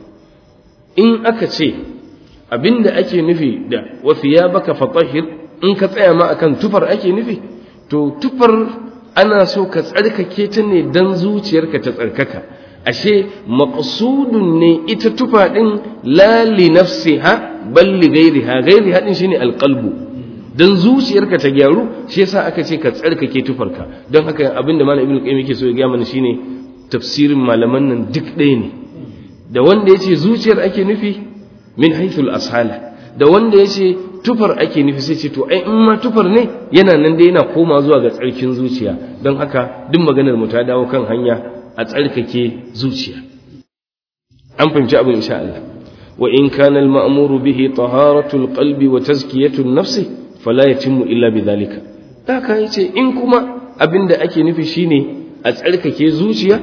in aka ce abinda ake nufi da wa thiyabaka fatahhir, in ka tsaya ma akan tufar ake nufi, to tufar ana so ka tsarkake ta ne dan zuciyarka ta tsarkaka. Ashe maqsudun ne ita tufa din la li nafsiha bal li ghayriha. Ghayriha din shine alqalbu, dan zuciyarka ta gyaru, shi yasa aka ce ka tsarkake tufarka. Don haka abinda malam ibnu qayyim yake so ya ga mana shine tafsirin malaman nan duk ɗaya ne, da wanda yace zuciyar ake nufi min haythul ashala, da wanda yace tufar ake nufi sai ce to ai in ma tufar ne yana nan dai yana koma zuwa ga tsarkin zuciya. Don haka duk maganar mu ta dawo kan hanya a tsarkake zuciya. An fahimci abin insha Allah. Wa in kana al-ma'muru bihi taharatu al-qalbi wa tazkiyatu an-nafsi fala yatimmu illa bidhalika. Haka yace in kuma abinda ake nufi shine a tsarkake zuciya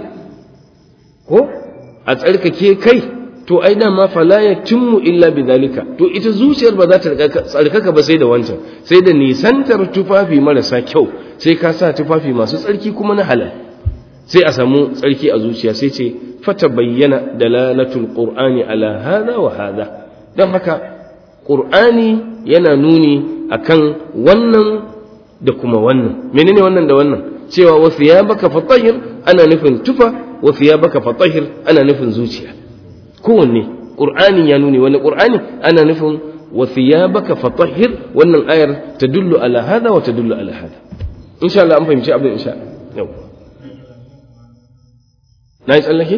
ko a tsarkake kai, to ai dama fala yatimmu illa bidhalika. To ita zuciyar ba za ta tsarkaka ba sai da wancan, sai da nisantar tufafi marasa kyau, sai ka sa tufafi masu tsarki kuma na halal, sai a samu tsarki a zuciya. Sai ce fata bayyana dalalatul qur'ani ala hadha wa hadha. Dan haka Qur'ani yana nuni akan wannan da kuma wannan. Menene wannan da wannan? Cewa wa thiyabaka fatahhir ana nufin tufa, wa thiyabaka fatahhir ana nufin zuciya. Kowanne Qur'ani ya nuni, wani Qur'ani ana nufin wa thiyabaka fatahhir, wannan ayar tadullu ala hada wa tadullu ala hada. Insha Allah an fahimci abin insha Allah. Na yi tsallake?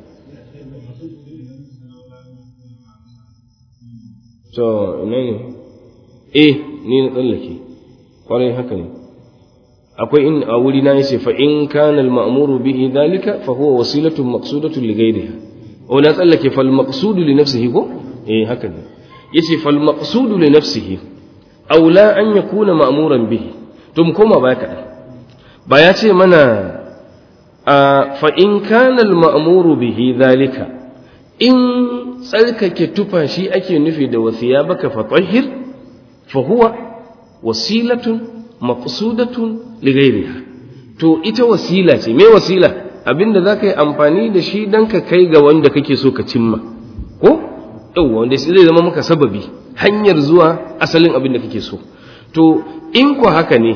So ina ne? Ni na tsallake. Kwarai haka ne. Akwai in a wuri na yace fa in kana al-ma'muru bihi dhalika fa huwa wasilatun maqsudatun li ghayriha. O na tsallake fal maqsudu li nafsihi ko? Haka ne. Yace fal maqsudu li nafsihi aula an yakuna ma'muran bihi. To mu koma baya kaɗan. Ba ya ce mana fa in kana al-ma'muru bihi dhalika, in tsarkake tufa shi ake nufi da wasiyabaka fatahhir fa huwa wasilatun maqsudatun li ghayriha. To ita wasila ce. Me wasila? Abinda zaka yi amfani da shi dan ka kai ga wanda kake so ka cimma, ko yawa wanda zai zama maka sababi, hanyar zuwa asalin abin da kake so. To in ko haka ne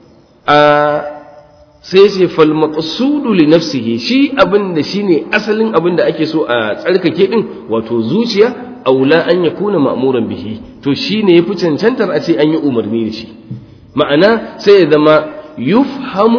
sai ce fal maqsudu li nafsihi, shi abin da shine asalin abin da ake so a tsarkake din, wato zuciya, aula an yakuna ma'muran bihi, to shine yafi cancantar a ce an yi umarni da shi. Ma'ana sai ya zama yufhamu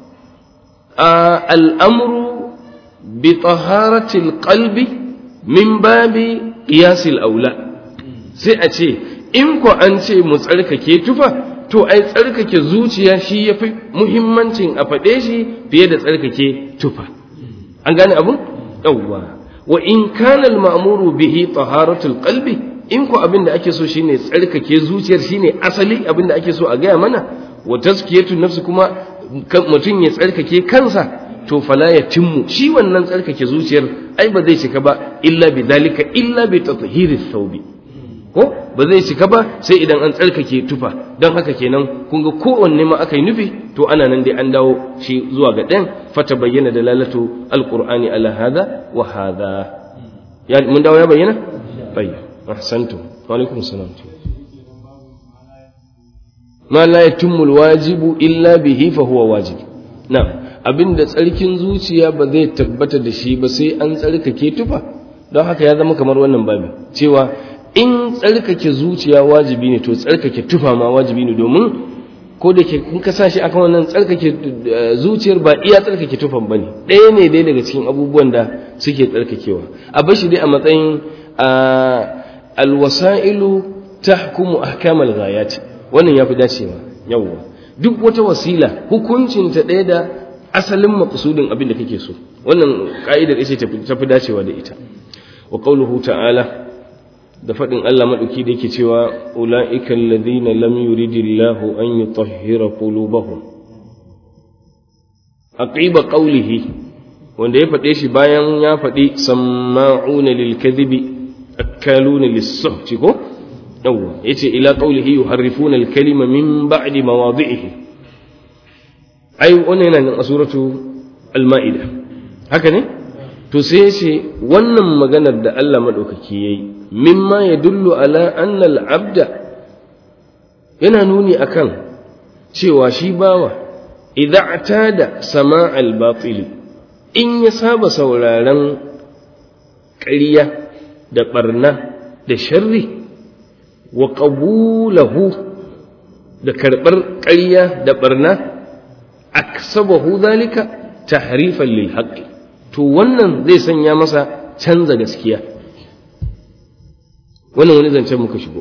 al'amru bi taharatil qalbi min babi qiyasil aula. Sai a ce in ko an ce mu tsarkake tufa, to ai tsarkake zuciya shi yafi muhimmancin a faɗe shi fiye da tsarkake tufa. An gane abun? Yawwa. Wa in kana al-ma'muru bihi taharatul qalbi, in ko abin da ake so shine tsarkake zuciyar, shine asali abin da ake so a gaya mana, wa tazkiyatun nafsi kuma mutum ya tsarkake kansa, to fala yatimmu, shi wannan tsarkake zuciyar ai ba zai cika ba illa bi dalika, illa bi tathiris thawbi, ko ba zai cika ba sai idan an tsarkake tufa. Don haka kenan kun ga kowanne ma aka yi nufi, to ana nan dai an dawo shi zuwa ga ɗan, fata bayyana dalalatu alqur'ani ala hada wa hada. Ya mun dawo ya bayyana? Tayyib, ahsantum. Wa alaikum salam. Ma la yatimmu alwajibu illa bihi fa huwa wajib. Na'am, abinda tsarkin zuciya ba zai tabbata da shi ba sai an tsarkake tufa. Don haka ya zama kamar wannan babi, cewa in tsarkake zuciya wajibi ne, to tsarkake tufa ma wajibi ne, domin ko da ke kun kasa shi akan wannan tsarkake zuciyar ba iya tsarkake tufan bane, ɗaya ne dai daga cikin abubuwan da suke tsarkakewa. A bashi dai a matsayin alwasailu tahkumu ahkamal ghayat, wannan yafi dacewa. Yawwa, duk wata wasila hukuncin ta ɗaya da asalin maqsudin abin da kake so. Wannan ka'idar ita tafi dacewa da ita. Wa qawluhu ta'ala, da faɗin Allah maɗauki da yake cewa ula'ikan ladhina lam yuridillahu an yutahhira qulubahum. Aqiba qawlihi, wanda ya faɗe shi bayan ya faɗi samma'una lil kadhibi akaluna lis suhti, ko yawa yace ila qawlihi yuharrifuna al kalima min ba'di mawadhihi. Ai wannan yana nan a suratu al-ma'ida, haka ne? To sai yace wannan maganar da Allah maɗaukaki yayi mimma yadullu ala anna al-abda, yana nuni akan cewa shi bawa idza atada sama' al-batil, in ya saba sauraron ƙarya da barna da sharri, wa qabulahu, da karbar ƙarya da barna, aksabahu dhalika tahrifan lil haqqi, to wannan zai sanya masa canza gaskiya. Wannan wani zancen muka shigo.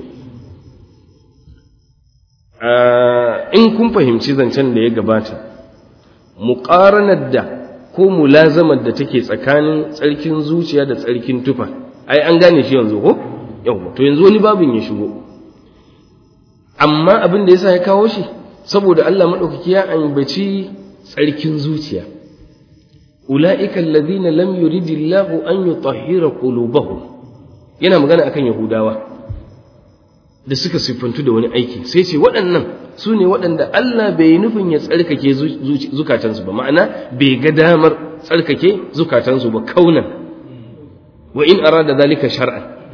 In kun fahimci zancen da ya gabata, muqaranar da ko mulazamar da take tsakanin tsarkin zuciya da tsarkin tufa, ai an gane shi yanzu ko? Yawwa, to yanzu wani babin ya shigo. Amma abin da yasa ya kawo shi, saboda Allah madaukaki ya ambaci tsarkin zuciya. Ulaika alladhina lam yuridillahu an yutahhira qulubahum. Yana magana akan Yahudawa da suka siffantu da wani aiki, sai ce waɗannan su ne waɗanda Allah bai nufin ya tsarkake zukatansu ba, ma'ana bai ga damar tsarkake zukatansu ba kaunan, wa in arada zalika shar'an.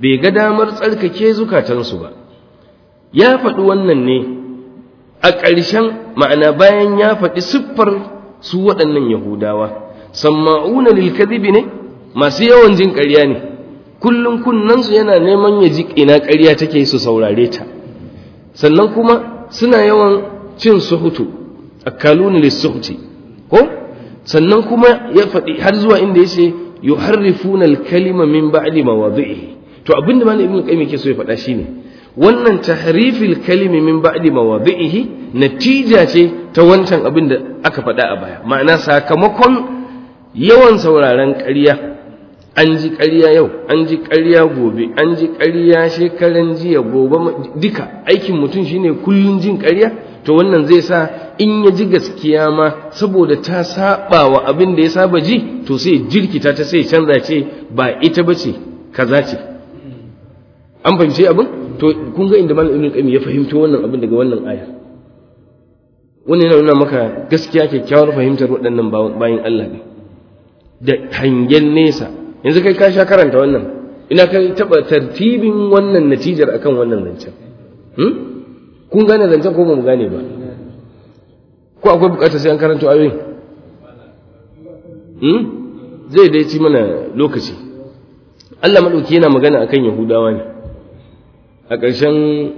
bai ga damar tsarkake zukatansu ba. Ya faɗi wannan ne a ƙarshen, ma'ana bayan ya faɗi siffar su waɗannan Yahudawa, samma'una lil kadhibi ne, masu yawan jin ƙarya ne, kullum kunnansu yana neman ya ji ina ƙarya take su saurare ta, sannan kuma suna yawan cin suhutu, akaluna lis-suhti ko, sannan kuma ya faɗi har zuwa inda yace yuharrifuna al-kalima min ba'di mawadhihi. To abinda Malam Ibn Qayyim yake so ya faɗa shine wannan tahrifil kalimi min ba'di mawadhihi natija ce ta wancan abin da aka faɗa a baya, ma'ana sakamakon yawan sauraron ƙarya, an ji ƙarya yau, an ji ƙarya gobe, an ji ƙarya shekaran jiya, gobe, duka aikin mutum shine kullun jin ƙarya. To wannan zai sa in ya ji gaskiya ma saboda ta saba wa abin da ya saba ji, to sai jirkita ta, sai canza, ce ba ita bace kaza ce. An fahimci abin? To kun ga inda Malam Ibn Qayyim ya fahimto wannan abin daga wannan aya. Wannan yana nuna maka gaskiya kyakkyawar fahimtar waɗannan bayin Allah ne da hangen nesa. Yanzu kai ka sha karanta wannan, ina kai taba tartibin wannan natijar akan wannan zancen. Kun gane zancen ko ba mu gane ba? Ko akwai bukatar sai an karanta ayoyin? Zai dai ci mana lokaci. Allah madauki yana magana akan Yahudawa ne a ƙarshen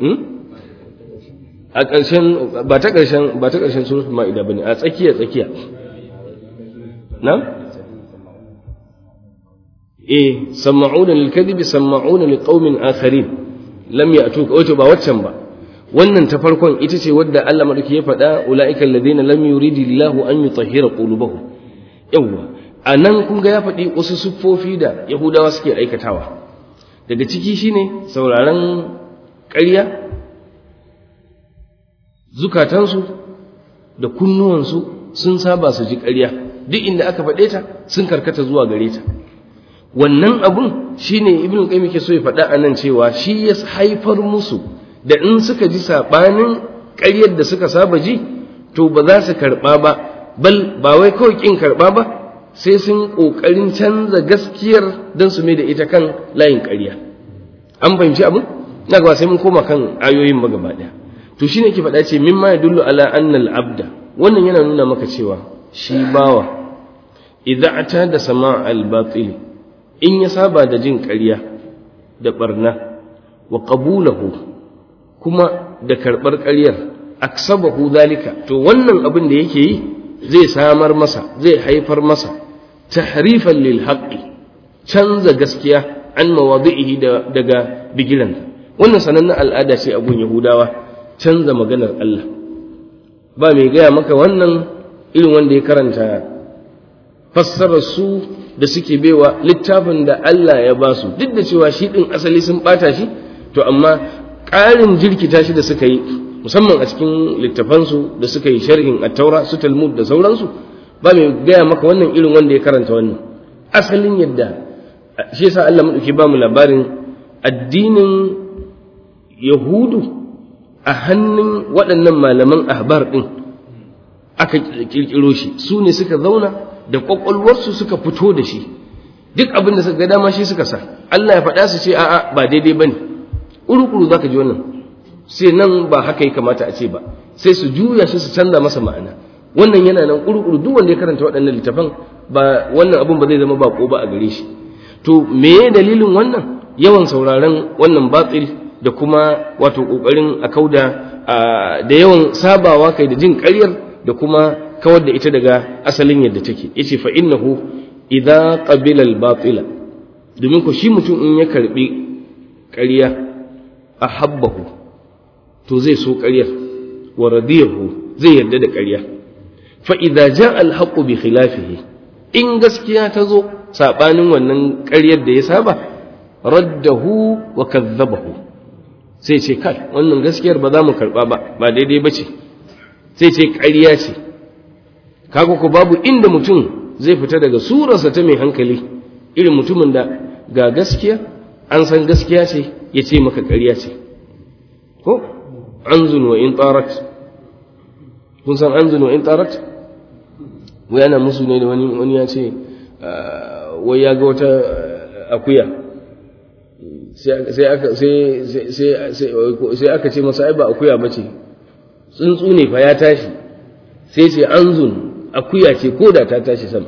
ba ta ƙarshen suratul Ma'ida bane, a tsakiya na sama'una lil kadhibi sama'una liqaumin akharin lam ya'tuka, wato ba waccan ba, wannan ta farkon ita ce wadda Allah madauki ya faɗa ulaika alladhina lam yuridillahu an yutahhira qulubahum. Yawwa anan kun ga ya faɗi wasu siffofi da Yahudawa suke aikatawa, daga ciki shine sauraron ƙarya, zukatansu da kunnuwansu sun saba su ji ƙarya, duk inda aka faɗe ta sun karkata zuwa gare ta. Wannan abun shine Ibn Qayyim yake so ya faɗa anan cewa shi ya haifar musu da in suka ji sabanin ƙaryar da suka saba ji, to ba za su karɓa ba, bal ba wai kawai kin karɓa ba, sai sun ƙoƙarin canza gaskiyar don su mai da ita kan layin ƙarya. An fahimci abin? Na gaba sai mun koma kan ayoyin ba gaba ɗaya. To shine ke faɗa ce mimma yadullu ala anna al-abda, wannan yana nuna maka cewa shi bawa idza ata da sama' al-batil, in ya saba da jin ƙarya da barna, wa qabulahu, kuma da karɓar ƙaryar, aksabahu zalika, to wannan abin da yake yi zai samar masa, zai haifar masa tahrifan lil haqqi, canza gaskiya an mawadihi daga bigiran. Wannan sanannen al'ada ce a gun Yahudawa, canza maganar Allah. Ba mai gaya maka wannan irin wanda ya karanta fassarar su da suke baiwa littafin da Allah ya ba su, duk da cewa shi din asali sun bata shi, to amma ƙarin jirkita shi da suka yi, musamman a cikin littafansu da suka yi sharhin at-Taura, su Talmud da sauransu. Ba mai gaya maka wannan irin wanda ya karanta wannan asalin yadda shi yasa Allah madauki ba mu labarin addinin Yahudu a hannun waɗannan malaman ahbar ɗin aka ƙirƙiro shi, su ne suka zauna da ƙwaƙwalwarsu suka fito da shi, duk abin da suka ga dama shi suka sa. Allah ya faɗa su ce a'a ba daidai ba ne, ƙuru-ƙuru za ka ji wannan, sai nan ba haka ya kamata a ce ba, sai su juya shi su canza masa ma'ana. Wannan yana nan ƙuru-ƙuru, duk wanda ya karanta waɗannan littafan ba wannan abin ba zai zama baƙo ba a gare shi. To me dalilin wannan? Yawan sauraron wannan batil da kuma wato kokarin a kauda da yawan sabawa kai da jin ƙaryar da kuma kawar da ita daga asalin yadda take. Yace fa innahu idza qabila al-batila, domin ko shi mutum in ya karbi ƙarya ahabbahu, to zai so ƙaryar, wa radiyahu, zai yarda da ƙarya. Fa idza jaa al-haqqu bi khilafihi, in gaskiya ta zo sabanin wannan ƙaryar da ya saba, raddahu wa kadzabahu, sai ce kai wannan gaskiyar ba za mu karba ba daidai ba ce, sai ce ƙarya ce. Kaga ko babu inda mutum zai fita daga surarsa ta mai hankali irin mutumin da ga gaskiya an san gaskiya ce ya ce maka ƙarya ce. Ko anzun wa in tarat, kun san anzun wa in tarat? Wai ana musu ne da wani ya ce wai ya ga wata akuya sai aka ce masa ai ba akuya bace tsuntsu ne fa ya tashi sai ce anzun akuya ce ko da ta tashi sama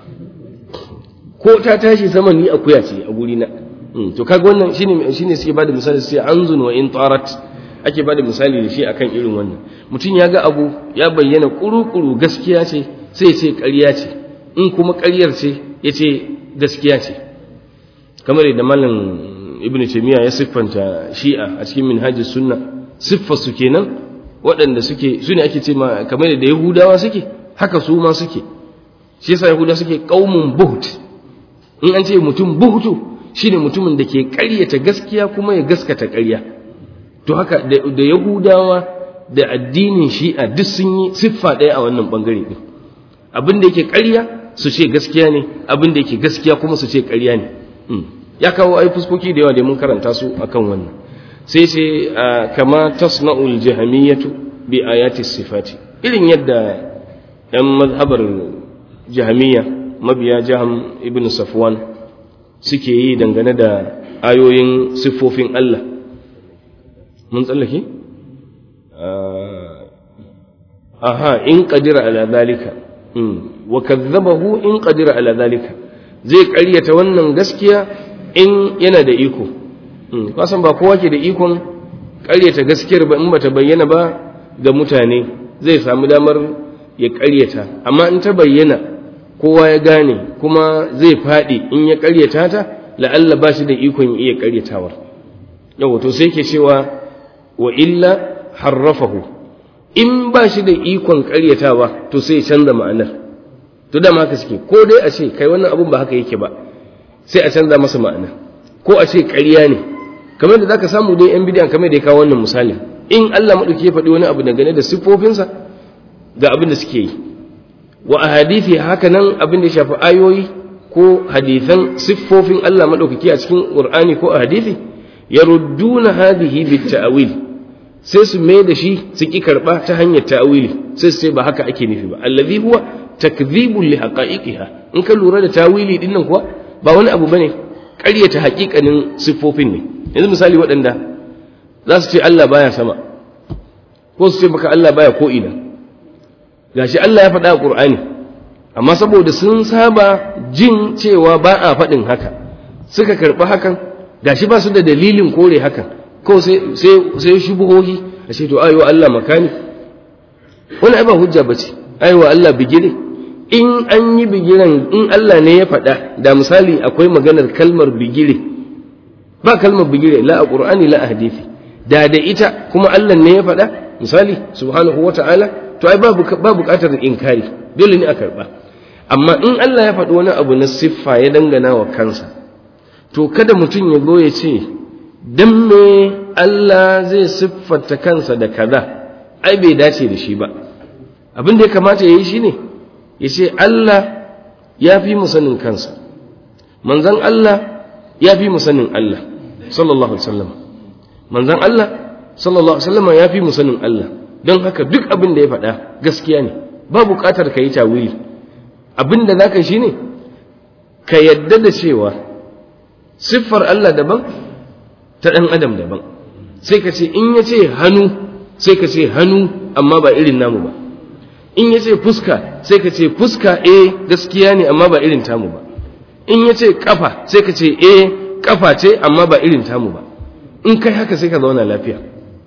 ko ta tashi sama ni akuya ce a guri na to kaga wannan shine suke bada misali sai anzun wa in tarat ake bada misali da shi akan irin wannan mutum ya ga abu ya bayyana kuru-kuru gaskiya ce sai ce ƙarya ce in kuma ƙaryar ce ya ce gaskiya ce kamar da malam ibn taymiya ya siffanta shi'a a cikin minhajus sunna siffar su kenan waɗanda suke su ne ake ce ma kamar da yahudawa suke haka su ma suke shi yasa yahudawa suke qaumun buht in an ce mutum buhtu shine mutumin da ke ƙaryata gaskiya kuma ya gaskata ƙarya to haka da yahudawa da addinin shi'a duk sun yi siffa ɗaya a wannan bangare din abin da yake ƙarya su ce gaskiya ne abin da yake gaskiya kuma su ce ƙarya ne ya kawo ai fuskoki da yawa da mun karanta su akan wannan sai ce kama tasna'ul jahmiyatu bi ayati sifati irin yadda ɗan mazhabar jahmiya mabiya jaham ibn safwan suke yi dangane da ayoyin siffofin Allah mun tsallake in qadira ala zalika wa kadzabahu in qadira ala zalika zai ƙaryata wannan gaskiya in yana da iko kasan ba kowa ke da ikon ƙaryata gaskiyar ba in bata bayyana ba ga mutane zai samu damar ya ƙaryata amma in ta bayyana kowa ya gane kuma zai faɗi in ya ƙaryata ta la'alla ba shi da ikon iya ƙaryatawar yau to sai ke cewa wa illa harrafahu in ba shi da ikon ƙaryatawa to sai canza ma'anar to da haka suke ko dai a ce kai wannan abun ba haka yake ba sai a canza masa ma'ana ko a ce ƙarya ne kamar da zaka samu dai yan bidiyan kamar da ya kawo wannan misali in Allah madauki ya faɗi wani abu dangane da siffofinsa ga abin da suke yi wa ahadithi haka nan abin da ya shafi ayoyi ko hadithan siffofin Allah madaukaki a cikin Qur'ani ko ahadithi yarudduna hadhihi bit ta'wil sai su mai da shi su ki karba ta hanyar ta'wili sai su ce ba haka ake nufi ba allazi huwa takdhibun li haqa'iqiha in ka lura da tawili din nan kuwa ba wani abu bane ƙaryata haƙiƙanin siffofin ne yanzu misali waɗanda za su ce Allah baya sama ko su ce maka Allah baya ko ina gashi Allah ya faɗa a Qur'ani amma saboda sun saba jin cewa ba a faɗin haka suka karɓi hakan gashi ba su da dalilin kore hakan ko sai shubuhohi a ce to ayo Allah makani wani ba hujja bace ayo Allah bigire in an yi bigiren in Allah ne ya faɗa da misali akwai maganar kalmar bigire ba kalmar bigire la a Qur'ani la a hadisi da ita kuma Allah ne ya faɗa misali subhanahu wata'ala to ai ba buƙatar inkari dole ne a karɓa amma in Allah ya faɗi wani abu na siffa ya dangana wa kansa to kada mutum ya zo ya ce dan me Allah zai siffata kansa da kaza ai bai dace da shi ba abin da ya kamata ya yi shine ya ce Allah ya fi mu sanin kansa manzon Allah ya fi mu sanin Allah sallallahu alaihi wasallam manzon Allah sallallahu alaihi wasallam ya fi mu sanin Allah don haka duk abin da ya faɗa gaskiya ne ba buƙatar ka yi tawili abin da zaka shi ne ka yadda da cewa siffar Allah daban ta ɗan adam daban sai ka ce in ya ce hannu sai ka ce hannu amma ba irin namu ba in ya ce fuska sai ka ce fuska gaskiya ne amma ba irin tamu ba in ya ce kafa sai ka ce kafa ce amma ba irin tamu ba in kai haka sai ka zauna lafiya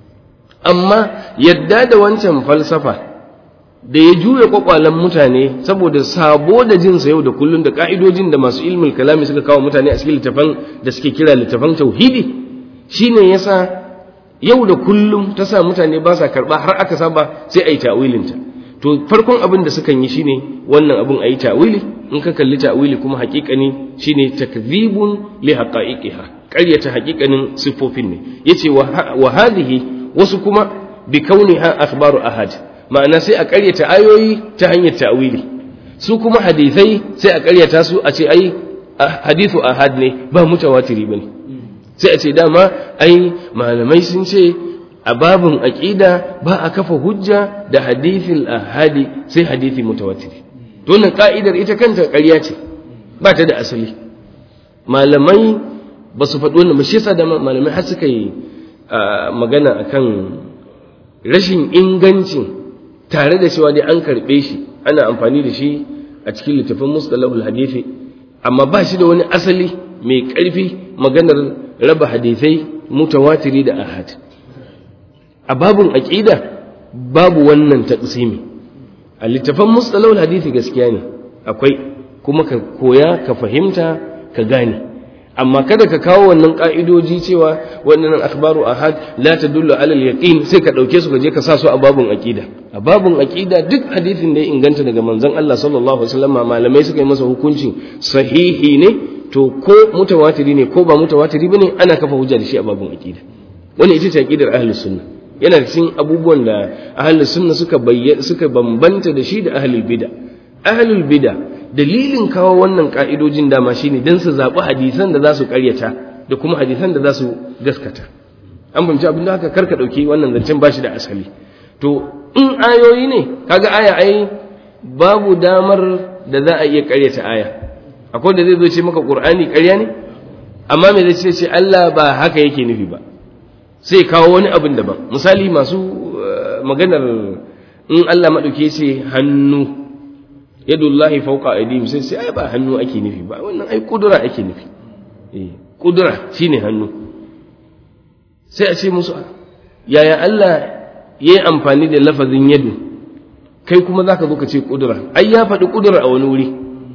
amma yadda da wancan falsafa da ya juya kwakwalen mutane saboda sabo da jinsa yau da kullun da ka'idojin da masu ilmul kalami suka kawo mutane a cikin littafan da suke kira littafan tauhidi shine yasa yau da kullum ta sa mutane ba sa karba har aka saba sai ayi ta'wilinta to farkon abin da sukan yi shine wannan abin ayi ta'wili in ka kalli ta'wili kuma haƙiƙani shine takdhibun li haqa'iqiha ƙaryata haƙiƙanin sifofin ne yace wa hadhihi wasu kuma bi kauniha akhbaru ahad ma'ana sai a ƙaryata ayoyi ta hanyar ta'wili su kuma hadisai sai a ƙaryata su a ce ai hadithu ahad ne ba mutawatiri bane sai a ce dama ai malamai sun ce a babin aqida ba a kafa hujja da hadithil ahadi sai hadithi mutawatiri to wannan ka'idar ita kanta ƙarya ce ba ta da asali malamai ba su faɗi wannan ba. Shi yasa da malamai har suka yi magana akan rashin ingancin tare da cewa dai an karɓe shi ana amfani da shi a cikin littafin mustalahul hadisi, amma ba shi da wani asali mai ƙarfi maganar raba hadisai mutawatiri da ahad. A babun aqida babu wannan taqsimi. A littafin mustalahul hadisi gaskiya ne akwai, kuma ka koya ka fahimta ka gane, amma kada ka kawo wannan ka'idoji cewa wannan akhbaru ahad la tadullu ala al-yaqin sai ka dauke su ka je ka sa su a babun aqida. A babun aqida duk hadisin da ya inganta daga manzon Allah sallallahu alaihi wasallam malamai suka yi masa hukuncin sahihi ne, to ko mutawatiri ne ko ba mutawatiri bane ana kafa hujja da shi a babun aqida. Wannan ita ce aqidar ahlus sunna. Yana cikin abubuwan da ahlus sunna suka bambanta da shi da ahlul bid'a. Ahlul bid'a dalilin kawo wannan ka'idojin dama shine dan su zabi hadisan da za su ƙaryata da kuma hadisan da za su gaskata. An fahimci abin da haka karka dauki wannan zancen bashi da asali. To in ayoyi ne kaga aya ai babu damar da za a iya ƙaryata aya. Akwai da zai zo ce maka Qur'ani ƙarya ne, amma me zai ce Allah ba haka yake nufi ba, sai kawo wani abin daban. Misali masu maganar in Allah madauke ce hannu yadullahi fawqa aydihim, sai ai ba hannu ake nufi ba, wannan ai kudura ake nufi. Kudura shine hannu. Sai a ce musu yaya Allah yayi amfani da lafazin yadu, kai kuma zaka zo ka ce kudura? Ai ya faɗi kudura a wani wuri.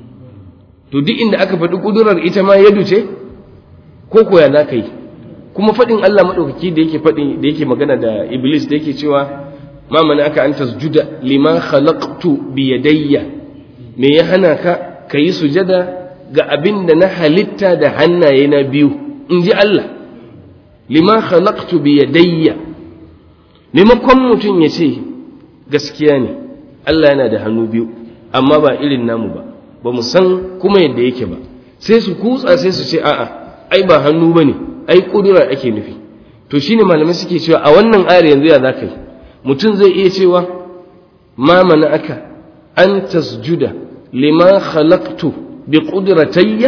To duk inda aka faɗi kudurar ita ma yadu ce ko koya za ka yi? Kuma faɗin Allah maɗaukaki da yake magana da Iblis da yake cewa ma mana aka an tasjuda lima khalaqtu bi yadayya, me ya hana ka yi sujada ga abin da na halitta da hannaye na biyu, in ji Allah. Lima khalaqtu bi yadayya, maimakon mutum ya ce gaskiya ne Allah yana da hannu biyu amma ba irin namu ba mu san kuma yadda yake ba, sai su kutsa sai su ce a'a ai ba hannu bane, ai kudura ake nufi. To shine malamai suke cewa a wannan ayar yanzu ya zaka yi, mutum zai iya cewa ma mana aka an tasjuda lima khalaqtu bi qudratayya,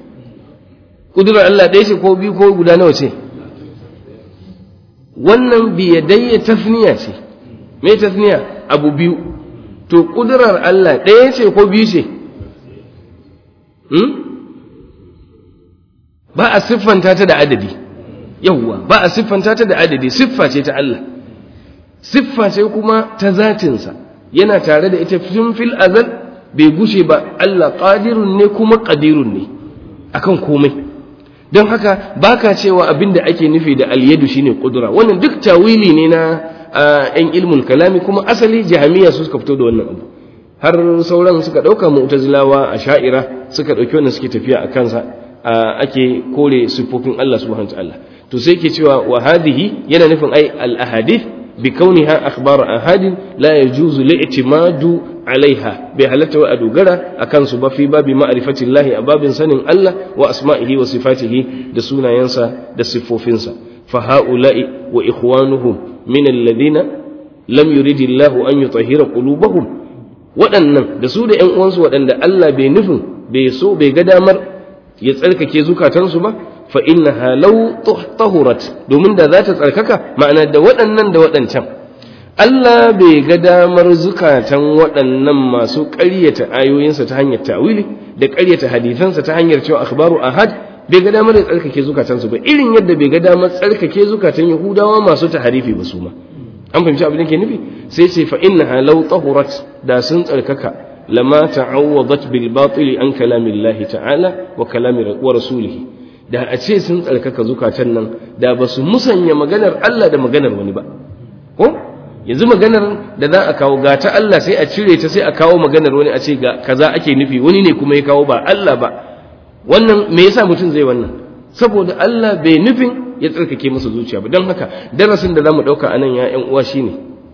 kudurar Allah ɗaya ce ko biyu ko guda nawa ce? Wannan bi yadayya tafniya ce. Me tafniya? Abu biyu. To kudurar Allah ɗaya ce ko biyu ce? Ba a siffanta ta da adadi. Yawwa, ba a siffanta ta da adadi, siffa ce ta Allah. Siffa ce kuma ta zatinsa, yana tare da ita fil azal, bai gushe ba. Allah qadirun ne kuma qadirun ne akan komai. Don haka baka cewa abinda ake nufi da al-yadu shine kudura. Wannan duk tawili ne na ‘yan ilmul kalami, kuma asali jahamiya su suka fito da wannan abu, har sauran suka ɗauka mu'tazilawa a sha'ira suka ɗauki wannan suke tafiya a kansa, ake kore siffofin Allah subhanahu wa ta'ala. To sai ke cewa wa hadhihi yana nufin ai al-ahadith bi kauniha akhbar ahadin la yajuzu li'timadu alaiha, bai halatta wa a dogara akan su ba fi babi ma'rifatillahi, a babin sanin Allah wa asma'ihi wa sifatihi, da sunayensa da siffofinsa. Fa ha'ula'i wa ikhwanuhum min alladhina lam yuridillahu an yutahhira qulubahum, waɗannan da su da ƴan uwansu waɗanda Allah bai nufin, bai so, bai ga damar ya tsarkake zukatansu ba, fa innaha law tahurat, domin da za ta tsarkaka, ma'ana da waɗannan da waɗancan. Allah bai ga damar zukatan waɗannan masu ƙaryata ayoyinsa ta hanyar ta'wili da ƙaryata hadisansa ta hanyar cewa akhbaru ahad, bai ga damar ya tsarkake zukatansu ba, irin yadda bai ga damar tsarkake zukatan Yahudawa masu taharifi ba su ma. An fahimci abin da ke nufi? Sai ce fa innaha law tahurat, da sun tsarkaka, lama ta'awwadat bil batili an kalamillahi ta'ala wa kalami wa rasulihi, da a ce sun tsarkaka zukatan nan da ba su musanya maganar Allah da maganar wani ba. Ko yanzu maganar da za a kawo ga ta Allah sai a cire ta sai a kawo maganar wani, a ce ga kaza ake nufi, wani ne kuma ya kawo ba Allah ba. Wannan me yasa mutum zai wannan? Saboda Allah bai nufin ya tsarkake masa zuciya ba. Don haka darasin da zamu dauka anan ya ƴan uwa shine,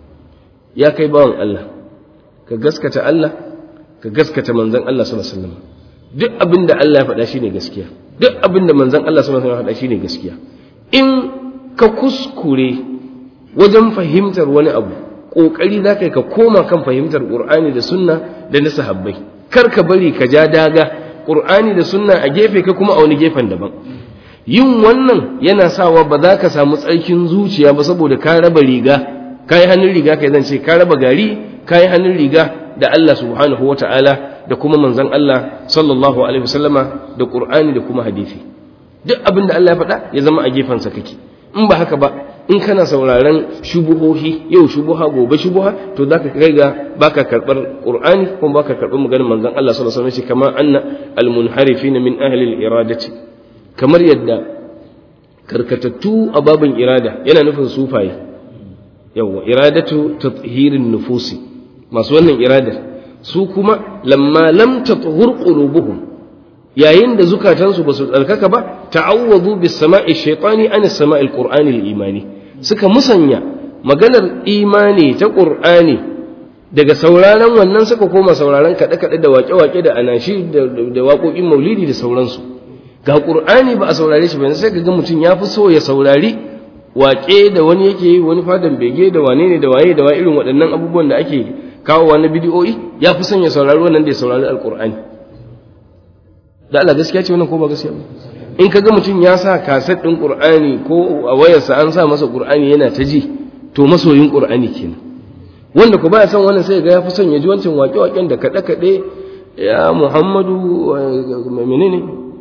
ya kai bawan Allah, ka gaskata Allah, ka gaskata manzon Allah sallallahu alaihi wasallam. Duk abinda Allah ya faɗa shine gaskiya, duk abinda manzon Allah sallallahu alaihi wasallam ya faɗa shine gaskiya. In ka kuskure wajen fahimtar wani abu, kokari zakai ka koma kan fahimtar Qur'ani da sunna da na sahabbai. Kar ka bari ka ja daga Qur'ani da sunna a gefe ka kuma a wani gefen daban. yin wannan yana sawa ba za ka samu tsarkin zuciya ba, saboda ka raba riga, ka yi hannun riga, kai zan ce ka raba gari, ka yi hannun riga da Allah subhanahu wa ta'ala da kuma manzon Allah sallallahu alaihi wasallama da Qur'ani da kuma hadisi. Duk abin da Allah ya faɗa ya zama a gefensa kake. In ba haka ba, in kana sauraron shubuhohi, yau shubuha gobe shubuha, to zaka kai ga baka karbar Qur'ani kuma baka karbar maganar manzon Allah sallallahu alaihi wasallam, kamar anna al-munharifina min ahli al-iradati, kamar yadda karkatattu a babin irada, yana nufin sufaye, yawa iradatu tathirin nufusi, masu wannan iradar su kuma lamma lam tathur qulubuhum, yayin da zukatansu ba su tsarkaka ba, ta'awwadu bis sama'i shaytani an as-sama'i al-qur'ani al-imani, suka musanya maganar imani ta qur'ani daga sauraron wannan suka koma sauraron kaɗe-kaɗe da waƙe-waƙe da anashi da waƙoƙin maulidi da sauransu. Ga qur'ani ba a saurare shi ba, sai ga mutum ya fi so ya saurari waƙe da wani yake yi, wani fadan bege da wane ne da waye da irin waɗannan abubuwan da ake kawowa na bidiyoyi, ya fi son ya saurari wannan da ya saurari alqur'ani. Da Allah gaskiya ce wannan ko ba gaskiya ba? In kaga mutum ya sa kaset ɗin Qur'ani ko a wayarsa an sa masa Qur'ani yana ta ji, to masoyin Qur'ani kenan. Wanda ko baya son wannan sai ga ya fi son ya ji wancan waƙe-waƙen da kaɗe-kaɗe, ya Muhammadu menene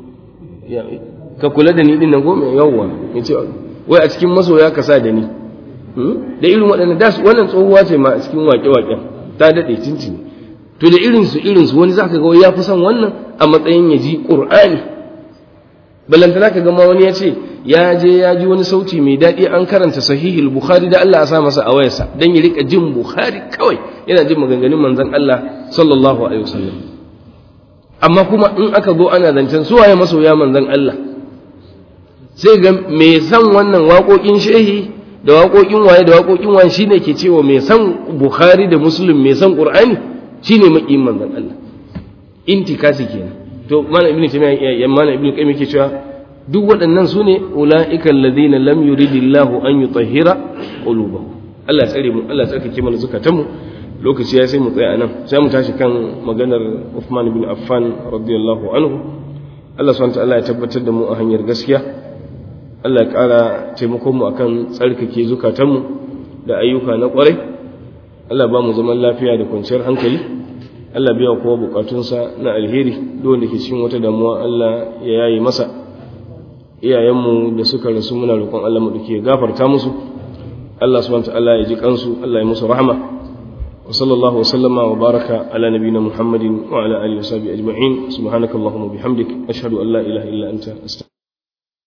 ka kula da ni din nan ko me yawwa, yace wai a cikin masoya ka sa da ni. Da irin waɗannan wannan tsohuwa ce ma a cikin waƙe-waƙen, ta daɗe cincin. To da irinsu wani za ka ga ya fi son wannan a matsayin ya ji ƙur'ani. Balantana ka gama wani ya ce ya je ya ji wani sauti mai daɗi an karanta sahihul Bukhari da Allah a sa masa a wayarsa don ya riƙa jin Bukhari kawai, yana jin maganganun manzon Allah sallallahu alaihi wasallam. Amma kuma in aka zo ana zancen su waye masoya manzon Allah, sai ga mai san wannan waƙoƙin shehi da waƙoƙin waye shine ke cewa mai san Bukhari da Muslim, mai san Qur'ani shine maƙiyin manzon Allah. Intikasi kenan. To mana ibnu taymiya mana ibnu qayyim yake cewa duk waɗannan sune ulaikal ladina lam yuridillahu an yutahhira qulubahum. Allah tsare mu, Allah tsarkake mana zukatanmu. Lokaci ya sai mu tsaya anan, sai mu tashi kan maganar Uthman ibn Affan radiyallahu anhu. Allah subhanahu wa ta'ala ya tabbatar da mu a hanyar gaskiya. Allah ya ƙara taimakon mu akan tsarkake zukatanmu da ayyuka na ƙwarai. Allah ba mu zaman lafiya da kwanciyar hankali. Allah biya kowa bukatunsa na alheri, duk wanda ke cikin wata damuwa Allah ya yayi masa. Iyayenmu da suka rasu muna roƙon Allah mu dake gafarta musu. Allah subhanahu wa ta'ala ya ji kansu, Allah ya musu rahama. Wa sallallahu wa sallama wa baraka ala nabiyyina Muhammadin wa ala alihi wa sahbihi ajma'in. Subhanakallahumma bihamdik ashhadu an la ilaha illa anta astaghfiruka